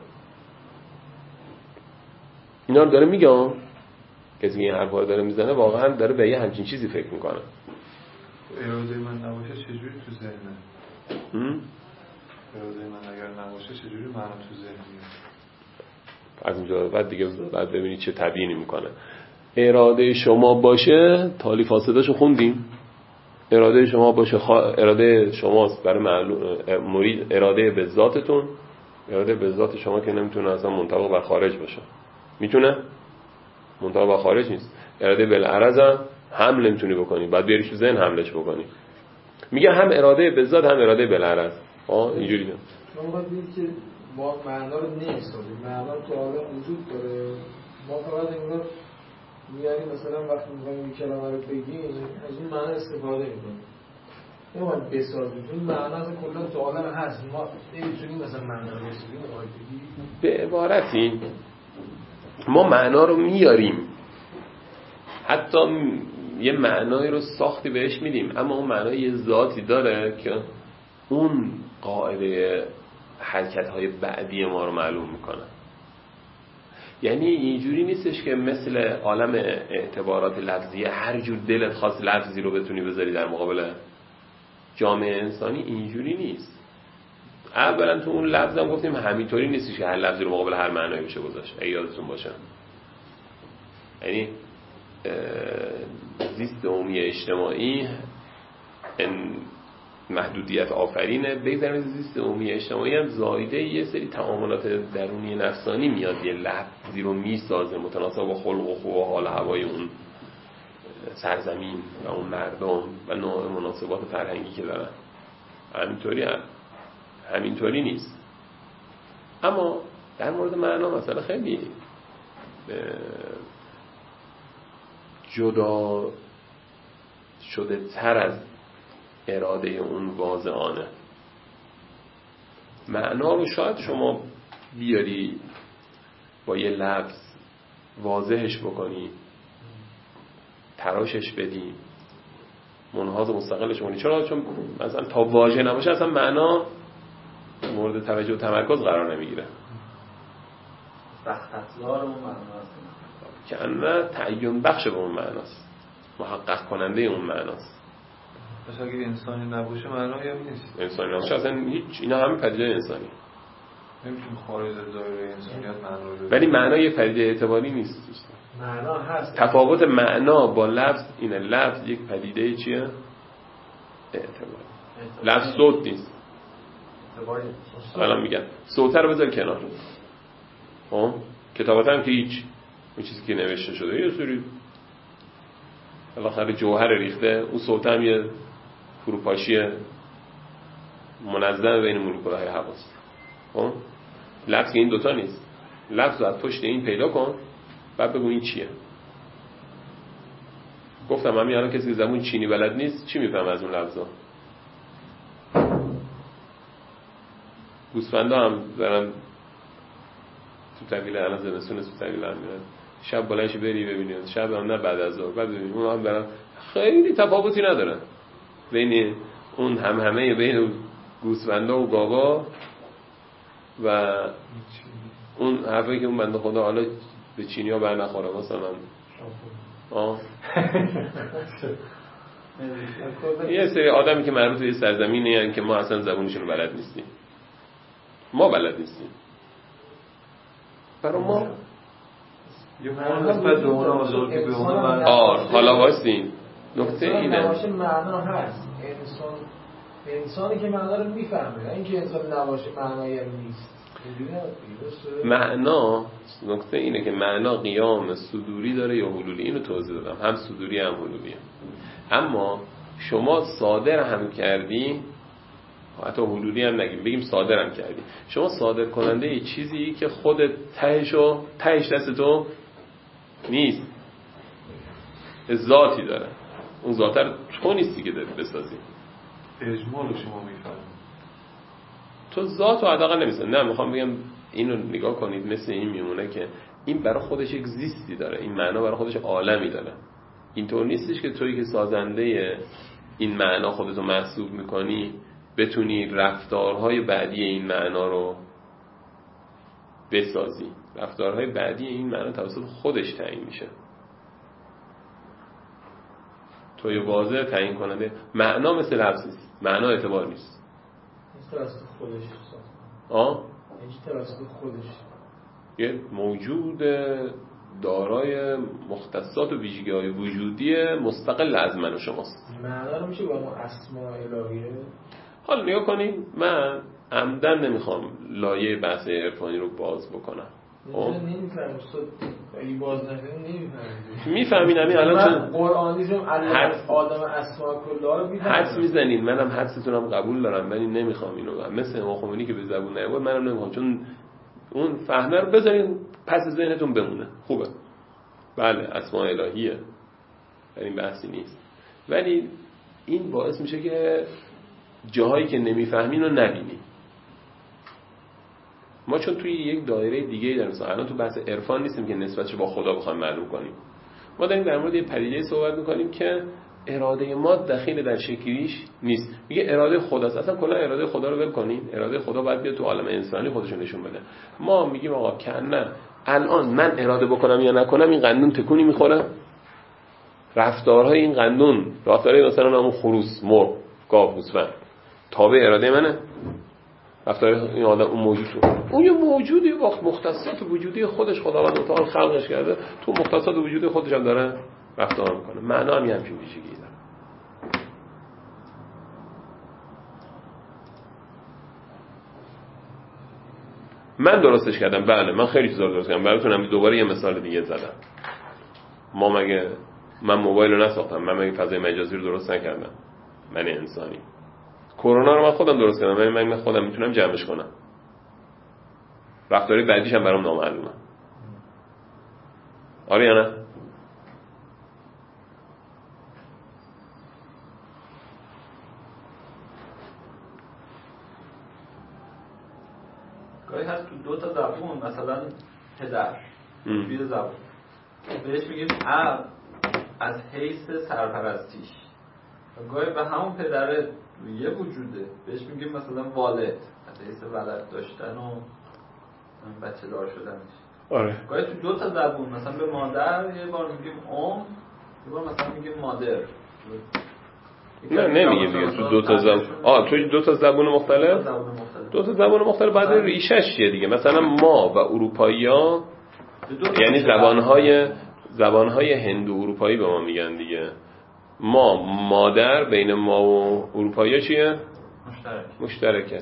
اینا رو داره میگم. کسی که این حرفا رو داره میزنه واقعا داره به یه همچین چیزی فکر میکنه. اراده من نباشه چجوری تو ذهنه؟ اراده من اگر نباشه چجوری معنا تو ذهنه؟ از اینجا بعد دیگه بعد ببینید چه تبیینی میکنه. اراده شما باشه تالی فاسداشو خوندیم. اراده شما باشه اراده شماست برای مرید اراده به ذاتتون. اراده به ذات شما که نمیتونه اصلا منطبق بر خارج باشه. میتونه؟ منطبق بر خارج نیست. اراده بالعرض هم نمیتونی بکنی، بعد بیاریش تو ذهن حملش بکنی. میگه هم اراده به ذات هم اراده بالعرض. اینجوری نه. شما باید بگید که ما معنا رو نمی‌سازیم. معنا تو عالم وجود داره. ما فقط انگار میاریم مثلا وقتی می‌خوایم این کلمه رو بگیم از اون معنا استفاده می‌کنیم. نمی‌خوایم بسازیم. این معنا اصلا کلا تو عالم هست. ما نمی‌تونیم مثلا معنا رو بسازیم. به عبارتی ما معنا رو میاریم، حتی یه معنایی رو ساختی بهش میدیم، اما اون معنای یه ذاتی داره که اون قاعده حرکت‌های بعدی ما رو معلوم میکنه. یعنی اینجوری نیستش که مثل عالم اعتبارات لفظیه هر جور دلت خواست لفظی رو بتونی بذاری در مقابل جامعه انسانی. اینجوری نیست. اولا تو اون لفظ هم گفتیم همینطوری نیستش که هر لفظی رو مقابل هر معنایی بشه گذاشت. اگه یادتون باشه، یعنی زیست عمومی اجتماعی محدودیت آفرینه. بگذاریم زیست عمومی اجتماعی هم زایده یه سری تعاملات درونی نفسانی میاد یه لفظی رو میسازه متناسب با خلق و خو و حال هوای اون سرزمین و اون مردم و نوع مناسبات فرهنگی که دارن. همینطوری نیست. اما در مورد معنا مسئله خیلی جدا شده تر از اراده اون واضحانه. معنا رو شاید شما بیاری با یه لفظ واضحش بکنی، تراشش بدی، منحاز مستقلش کنی. چرا؟ چون مثلا تا واژه نباشه اصلا معنا مورد توجه و تمرکز قرار نمیگیره. سخت‌افزار اون معناست که انه تعیین بخش به اون معناست، محقق کننده اون معناست. پس اگه انسانی نباشه معنایی هم نیست. انسانی نباشه اصلا هیچ. اینا همه پدیده انسانی. نمیتونیم خارج از دایره انسانیت معنا رو. ولی معنا یه پدیده اعتباری نیست دوستان. معنا هست. تفاوت معنا با لفظ اینه. لفظ یک پدیده چیه؟ اعتباری. لفظ صوت نیست. الان میگم صوت رو بذار کنار. کتابت هم که هیچ. اون چیزی که نوشته شده یه سری بالاخره جوهر ریخته. اون صوت هم یه فروپاشی منظم بین مولکول‌های هواست. لفظ این دوتا نیست. لفظ رو از پشت این پیدا کن بعد بگو این چیه. گفتم همین الان کسی که زبون چینی بلد نیست چی میفهم از اون لفظا؟ گوسفندا هم دارن تو طویله الان زمستون تو طویله هم میرن شب بلنشی بری ببینید، شب هم نه بعد از ظهر بعد ببینید اون هم برن خیلی تفاوتی ندارن بین اون همه بین گوسفندا و گاوا و اون حرفی که اون بنده خدا حالا به چینی‌ها بر نخوره مثلا یه سری آدمی که مربوط به سرزمینی یعنی که ما اصلا زبونشون بلد نیستیم. ما بلد نیستیم. برای ما یه مورد نسبت به اون آزادی به اون حالا واسین نکته اینه معنا هست. انسان انسانی که معنا رو میفهمه، اینکه انسان نباشه معنایی هم نیست. معنا، نکته اینه که معنا قیام صدوری داره یا حلولی. اینو توضیح دادم، هم صدوری هم حلولی. اما شما صادر هم کردی، حتی حلولی هم نگیم، بگیم صادر هم کردی، شما صادر کننده یه چیزی که خودت تهش دست تو نیست، ذاتی داره، اون ذات رو تو نیستی که داری بسازی. اجمال شما میفهمید، تو ذات رو حداقل نمی‌سازی. نه، میخوام بگم اینو نگاه کنید، مثل این میمونه که این برای خودش یک زیستی داره، این معنا برای خودش عالمی داره. اینطور نیستش که تویی که سازنده این معنا خودتو محسوب میکنی بتونی رفتارهای بعدی این معنا رو بسازی. رفتارهای بعدی این معنا توسط خودش تعیین میشه. توی واضح تعیین کننده معنا مثل لفظ نیست، معنا اعتبار نیست. توسط خودش توسط خودش یه موجود دارای مختصات و ویژگی‌های وجودی مستقل از من و شماست. معنا رو میشه با ما اسماء الهیه. حالا نگاه کنید، من عمدن نمیخوام لایه بحث عرفانی رو باز بکنم. نمیفهمم اگه باز نکنیم میفهمین همین الان چون قرآنیشم آدم اسماء کلها رو میفهمم. حدس میزنین، منم حدستونم قبول دارم، ولی نمیخوام اینو مثل امام خمینی که به زبون نیاورد، منم نمیخوام، چون اون فهمه رو بذارین پس ذهنتون بمونه. خوبه، بله اسماء الهیه، ولی این بحثی نیست. ولی این باعث میشه که جاهایی که نمیفهمین رو نبینی. ما چون توی یک دایره دیگه‌ای داریم، مثلا الان تو بحث عرفان نیستیم که نسبتش با خدا بخوایم معلوم کنیم. ما داریم در مورد یه پدیده صحبت می‌کنیم که اراده ما دخیل در شکلیش نیست. میگه اراده خداست. اصلا کلا اراده خدا رو ول کنین. اراده خدا باید بیاد تو عالم انسانی خودشون نشون بده. ما میگیم آقا کنه الان من اراده بکنم یا نکنم این قندون تکونی میخوره. رفتارهای این قندون، رفتارهای مثلا همون خروس، مرغ، گاو، گوسفند تابع اراده منه. رفتار این آدم، اون موجود اون یه موجودی وقت مختصات وجودی خودش خداوند متعال خلقش کرده، تو مختصات وجودی خودش هم داره رفتار میکنه. معنا هم همین ویژگی داره. من درستش کردم، بله من خیلی چیزا درست کردم. براتونم دوباره یه مثال دیگه زدم. من موبایل رو نساختم، من مگه فضای مجازی رو درست نکردم؟ من انسانی. کرونا رو من خودم درست کردم، من خودم میتونم جمعش کنم. رفتاری بعدیش هم برام نامعلومه. آره یا نه؟ گاهی هست تو دو تا زبون، مثلا پدر توی زبون بهش میگیم اب از حیث سرپرستیش، و گاهی به همون پدره یه وجوده بهش میگیم مثلا والد از حیث ولد داشتن و بچه دار شدنش. آره. گاهی تو دو تا زبون، مثلا به مادر یه بار میگیم یه بار مثلا میگیم مادر. نه نمیگیم دیگه تو دو تا زبون. تو دو تا زبون مختلف. دو تا زبون مختلف بعد ریشش چیه دیگه؟ مثلا ما و اروپایی‌ها، یعنی زبان‌های هندو اروپایی به ما میگن دیگه. ما مادر بین ما و اروپایی‌ها چیه؟ مشترکه.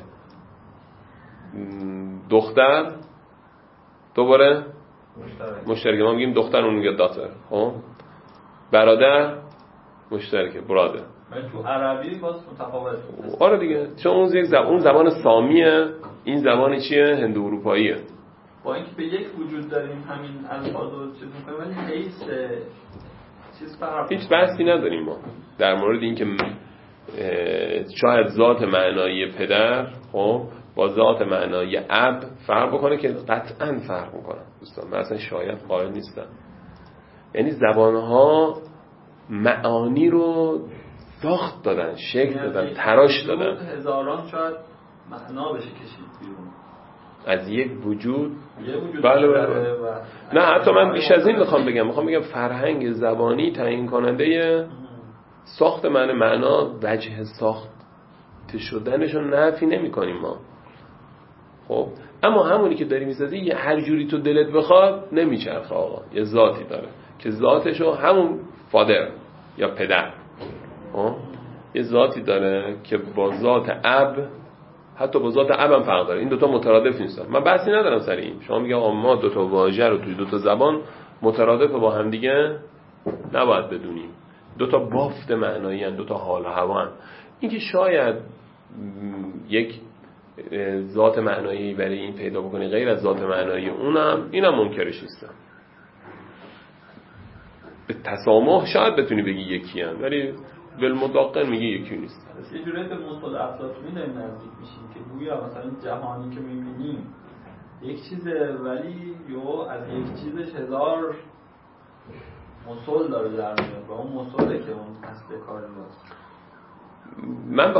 دختر دوباره مشترکه. ما میگیم دختر، اون میگه داتر. خب برادر مشترکه، برادر. تو عربی باز متفاوته. آره دیگه، چون اون زبان سامیه، این زبان چیه؟ هندو اروپاییه. با اینکه به یک وجود داریم همین الفاظ رو چیز می‌کنیم، ولی حیث چیز فرق. هیچ بحثی نداریم ما در مورد اینکه شاید ذات معنایی پدر خب با ذات معنایی اب فرق بکنه، که قطعاً فرق میکنه دوستان. من اصلا شاید قائل نیستم. یعنی زبانها معانی رو ساخت دادن، شکل دادن، تراش دادن. هزاران شاید معنا بشه کشید بیرون از یک وجود. بله. نه حتی من بیش از این میخوام بگم فرهنگ زبانی تعیین کننده ساخت معنا، وجه ساخت شدنش رو نفی نمی کنیم ما. خب اما همونی که داری میسازی هر جوری تو دلت بخواد نمیچرخه آقا. یه ذاتی داره که ذاتشو همون فادر یا پدر یه ذاتی داره که با ذات اب، حتی با ذات اب هم فرق داره. این دوتا مترادف نیستن. من بحثی ندارم سر این. شما میگم ما دوتا واژه رو توی دوتا زبان مترادف با هم دیگه نباید بدونیم. دوتا بافت معنایی هستند، دوتا حال و هوا هستند. اینکه شاید یک ذات معنایی برای این پیدا بکنی غیر از ذات معنایی اونم، اینم منکرش نیستم. به تسامح شاید بتونی بگی یکی هم، ولی بالمطلق میگه یکی نیست. یه جوری به مصطلح افلاطونی داریم نزدیک میشیم که گویا مثلا جهانی که میبینیم یک چیزه، ولی یو از یک چیزش هزار مصول داره در میاد و اون مصوله که اون اصل کار نیست. من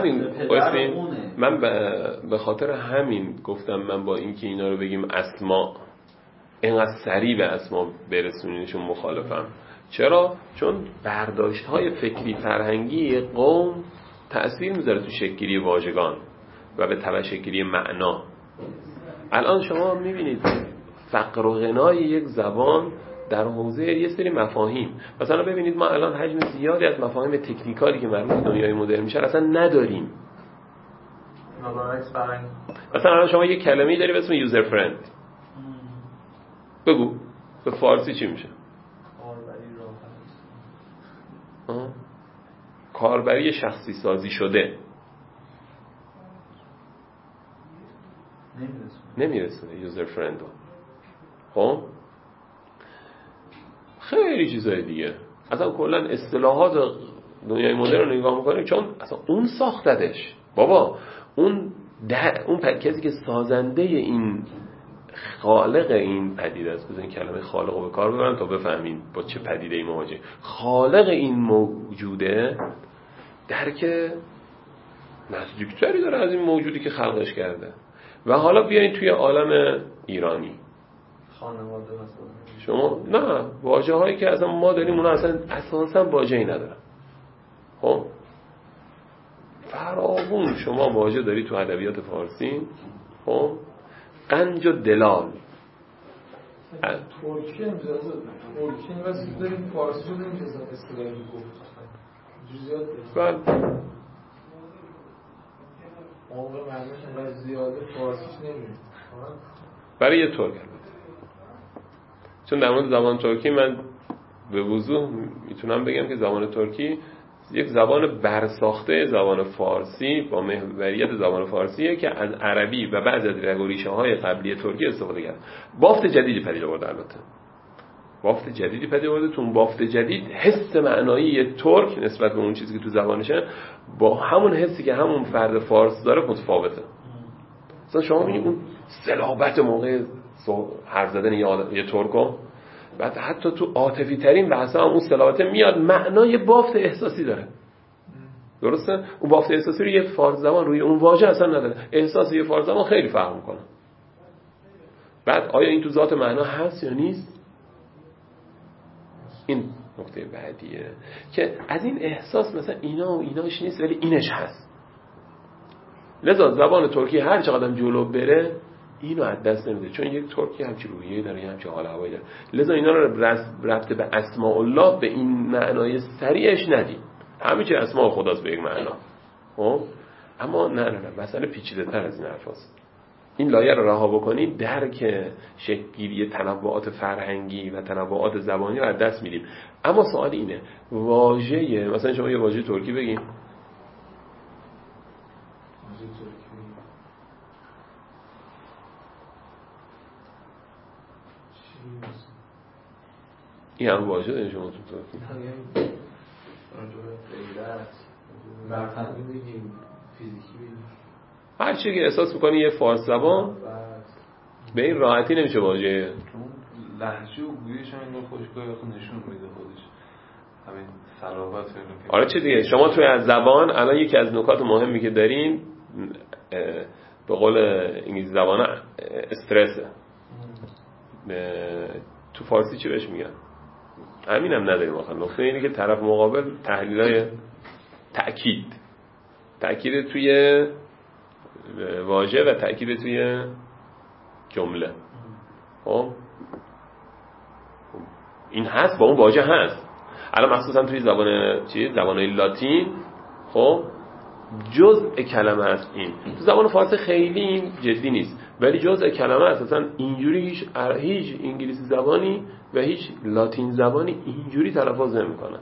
به خاطر همین گفتم من با اینکه اینا رو بگیم اسما، اینقدر سریع به اسما برسونینشون مخالفم. چرا؟ چون برداشت‌های فکری فرهنگی قوم تأثیر میذاره تو شکل‌گیری واژگان و به تبع شکل‌گیری معنا. الان شما میبینید فقر و غنای یک زبان در حوزه یه سری مفاهیم، مثلا ببینید ما الان حجم زیادی از مفاهیم تکنیکالی که مربوط به دنیای مدرن میشه اصلا نداریم. مثلا الان شما یه کلمه‌ای داری به اسم یوزر فرند، بگو به فارسی چی میشه؟ کاربری شخصی سازی شده. نمیرسونه یوزر فرند. خب خیلی چیزای دیگه. اصلا کلا اصطلاحات دنیای مدرن رو نگاه میکنیم، چون اصلا اون ساختدش بابا، اون کسی که سازنده این خالق این پدیده است. بزنین کلمه خالق رو به کار ببرم تا بفهمین با چه پدیده ای مواجهیم. خالق این موجوده درک نزدیکتری داره از این موجودی که خلقش کرده. و حالا بیاین توی عالم ایرانی، خانواده مثلا شما نه واژه هایی که اصلا ما داریم اونا اصلا اساسا واژه‌ای ندارن. خب فراوون شما واژه داری تو ادبیات فارسی. خب قنج و دلال ترکی واسه داریم فارسی رو نمی‌ذاریم اصطلاحی گفت جزئیات بله موقع معنیش انقدر زیاده فارسیش نمی‌دونم برای یه ترک. چون در مورد زبان ترکی من به وضوح میتونم بگم که زبان ترکی یک زبان برساخته زبان فارسی با محوریت زبان فارسیه که از عربی و بعضی از رگ و ریشه های قبلی ترکی استفاده کرد. بافت جدیدی پدید آورده. البته بافت جدیدی پدید آورده. تو اون بافت جدید حس معنایی ترک نسبت به اون چیزی که تو زبانشه با همون حسی که همون فرد فارس داره متفاوته. مثلا شما می‌بینید اون صلابت موقع حرف زدن یه ترکو، بعد حتی تو عاطفی ترین بحثا هم اون صلابت میاد، معنای بافت احساسی داره. درسته؟ اون بافت احساسی رو یه فارس زبان روی اون واژه اصلا نداره. احساس یه فارس زبان خیلی فرق میکنه. بعد آیا این تو ذات معنا هست یا نیست؟ این نکته بعدیه که از این احساس مثلا اینا و ایناش نیست ولی اینش هست. لذا زبان ترکی هر چقدر جلو بره اینو از دست نمیده، چون یک ترکی همچین روحیه‌ای داره، همچین حال هوایی داره. لذا اینا رو ربط به اسماء الله به این معنای سریعش ندید. همیشه اسماء خداست به یک معنا. خب اما نه مسئله پیچیده‌تر از این حرفاست. این لایه رو رها بکنید، درک شکل‌گیری تنوعات فرهنگی و تنوعات زبانی رو از دست میدیم. اما سوال اینه، واژه مثلا شما یه واژه ترکی بگین، این هم واژه دارین شما تو ترکی؟ برفرمی بگیم، فیزیکی بگیم، هر چی که احساس میکنی یه فارس زبان به این راحتی نمیشه واژه. لهجه و گویش هم این خودش گاهی نشون میده خودش همین صلابت. آره چه دیگه، شما توی از زبان الان یکی از نکات مهمی که دارین به قول انگلیسی زبانه استرسه. تو فارسی چی بهش میگن؟ همینم نداریم آخر. نقطه اینه که طرف مقابل تحلیلای تأکید توی واژه و تأکید توی جمله. خب این هست، با اون واژه هست. الان مخصوصا توی زبانهای لاتین خب جزء کلمه است. این تو زبان فارسی خیلی این جدی نیست، ولی جزء کلمه است. اصلا اینجوری هیچ انگلیسی زبانی و هیچ لاتین زبانی اینجوری تلفظ نمی‌کنه.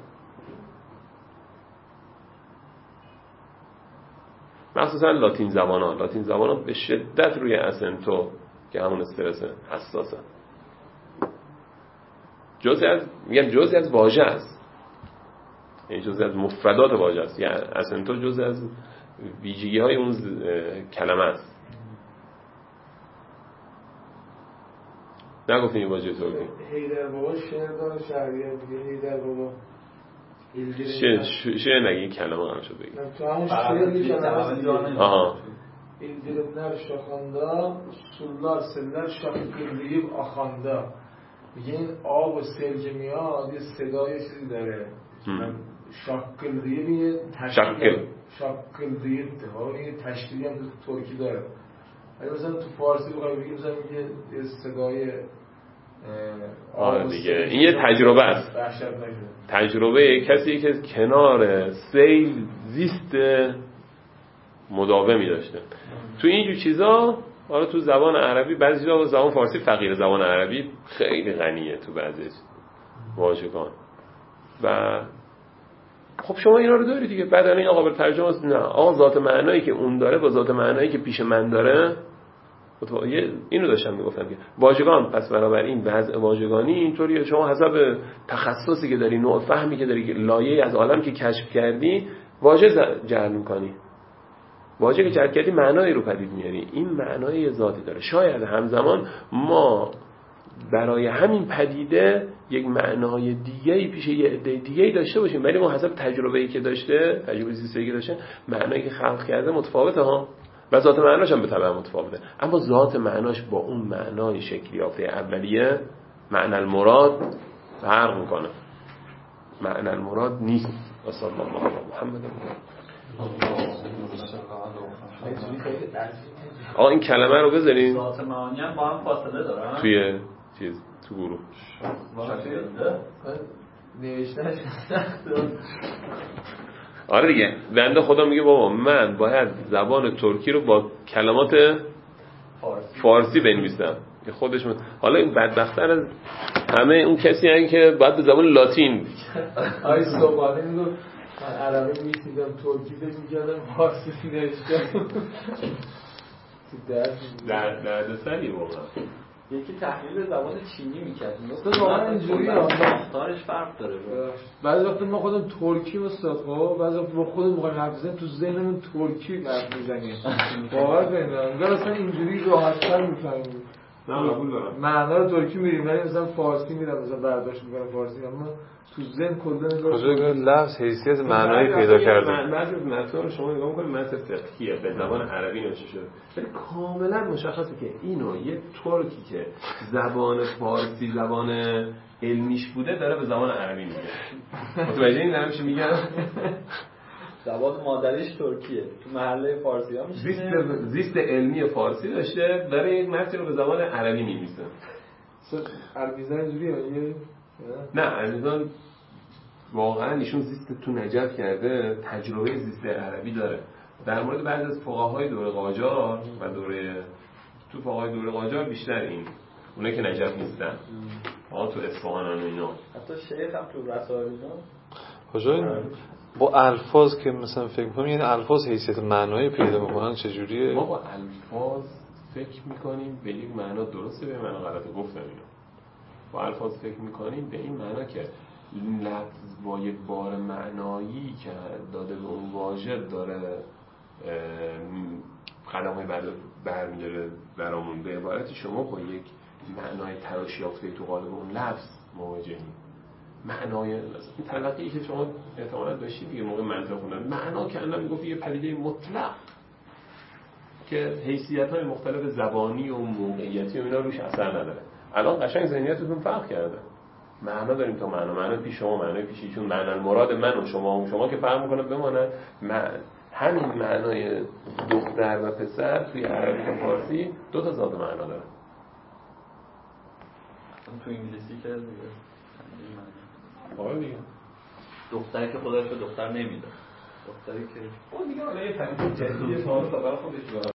مخصوصا لاتین زبان‌ها به شدت روی اسنتو که همون استرس حساسه. جزئی از واژه است، یعنی جزئی از مفردات واژه است. یعنی اسنتو جزئی از ویژگی‌های اون کلمه است. نگفتین این واژه ترکی هیدر بابا شعر داره، شهریار میگه هیدر بابا شعر نگه این کلمه قرار شد بگیم تو همون شعر یه کلمه آها İldirimler şaxanda, surlar, seller şaqqıldayıp axanda. میگه این آب و سیل که میاد یه صدای چیزی داره، شاqqıldayıp یه شاqqıldayıp یه تشکیلی هم تو ترکی داره. اگه مثلا تو فارسی بخوای بگیم مثلا یه صدای دیگه این یه تجربه است. تجربه کسی که کنار سیل زیست مداومی داشته. تو اینجور چیزا حالا تو زبان عربی بعضی چیزا زبان فارسی فقیر زبان عربی خیلی غنیه تو بعضی واژگان و خب شما اینا رو داری دیگه. بعد این قابل ترجمه است؟ نه آقا ذات معنایی که اون داره با ذات معنایی که پیش من داره اینو داشتم میگفتم که واژگان پس بنابراین وضع واژگانی اینطوریه. شما حسب تخصصی که داری، نوع فهمی که داری، لایه از عالم که کشف کردی، واژه جعل می‌کنی. واژه که جعل کردی معنایی رو پدید میاری. این معنای ذاتی داره. شاید همزمان ما برای همین پدیده یک معنای دیگه‌ای پیش یه عده دیگه‌ای داشته باشیم، ولی ما حسب تجربه‌ای که داشته، تجربه زیسته‌ای که داشته، معنایی که خلق کرده متفاوته ها، و ذات معناش هم به تبع متفاوته. اما ذات معناش با اون معنای شکلی یافته اولیه معنی المراد فرق میکنه. معنی المراد نیست. صلی الله علی محمد. آقا این کلمه رو بذارین. ذات معانی هم با هم فاصله دارن توی چیز تو گروه نوشتهش آره دیگه. بنده خدا میگه بابا من باید زبان ترکی رو با کلمات فارسی بنویسم. خودش حالا این بدبخت‌تر از همه اون کسی هستن که باید به زبان لاتین صبحانه میگم عربی می‌خوندم ترکی فکر می‌کردم فارسی نوشتم. درد سری واقعا. یکی تحلیل زبان چینی می‌کرد. تو واقعا اینجوریه. ساختارش فرق داره. بعضی وقت ما خودمون ترکی استاد خب بعضی وقت ما خودمون می‌خوایم حرف بزنیم تو ذهنمون ترکی حرف می‌زنیم. باور کنید انگار اصلا اینجوری راحت‌تر می‌فهمیم. نه قبول دارم. معنا رو ترکی می‌ریم ولی مثلا فارسی میرم مثلا برداشت می‌کنم فارسی، اما تو ذهن کلا لفظ حیثیت معنایی پیدا کرده. بعضی از متن رو شما نگاه می‌کنید متن فقهیه به زبان عربی نوشته شده، ولی کاملا مشخصه که اینو یه ترکی که زبان فارسی زبان علمیش بوده داره به زبان عربی میگه. متوجه این نمیشه میگم زبان مادریش ترکیه تو محله فارسی ها میشه زیست علمی فارسی داشته داره یک متن رو به زبان عربی می‌نویسه. ارمیزان اینجوریه؟ نه ارمیزان واقعا ایشون زیست تو نجف کرده، تجربه زیست عربی داره. در مورد بعضی از فقهای دوره قاجار و تو فقهای دوره قاجار بیشتر این اونایی که نجف نیستن تو اصفهان و اینا، حتی شیخ هم تو رسائل اینا کجا با الفاظ که مثلا فکر می‌کنم یعنی الفاظ حیثیت معنایی پیدا می‌کنن چجوریه؟ ما با الفاظ فکر می‌کنیم به یک معنا درسته، به معنا غلطه. گفتم اینو با الفاظ فکر می‌کنیم به این معنا که لفظ با یک بار معنایی که داده به اون واژه داره قدم‌های برمی‌داره برامون. به عبارت شما با یک معنای تراش یافته تو قالب اون لفظ مواجهیم. معنای این تلقی که شما احتمالاً داشتید دیگه موقع منطق خوندن، معنا که انا میگفت یه پدیده مطلق که حیثیت‌های مختلف زبانی و موقعیتی و اینا روش اثر نداره. الان قشنگ ذهنیتتون فرق کرده. معنا داریم تا معنا پیش شما، معنای پیش ایشون، معنی المراد من و شما که فرق می‌کنه بمونه. همین معنای دختر و پسر توی عربی و فارسی دو تا ذات معنا داره. تو انگلیسی که آره دیگه دختری که خودش به دختر نمیده دختری که اون دیگه حالا یه تمیز جدی سوال برای خودش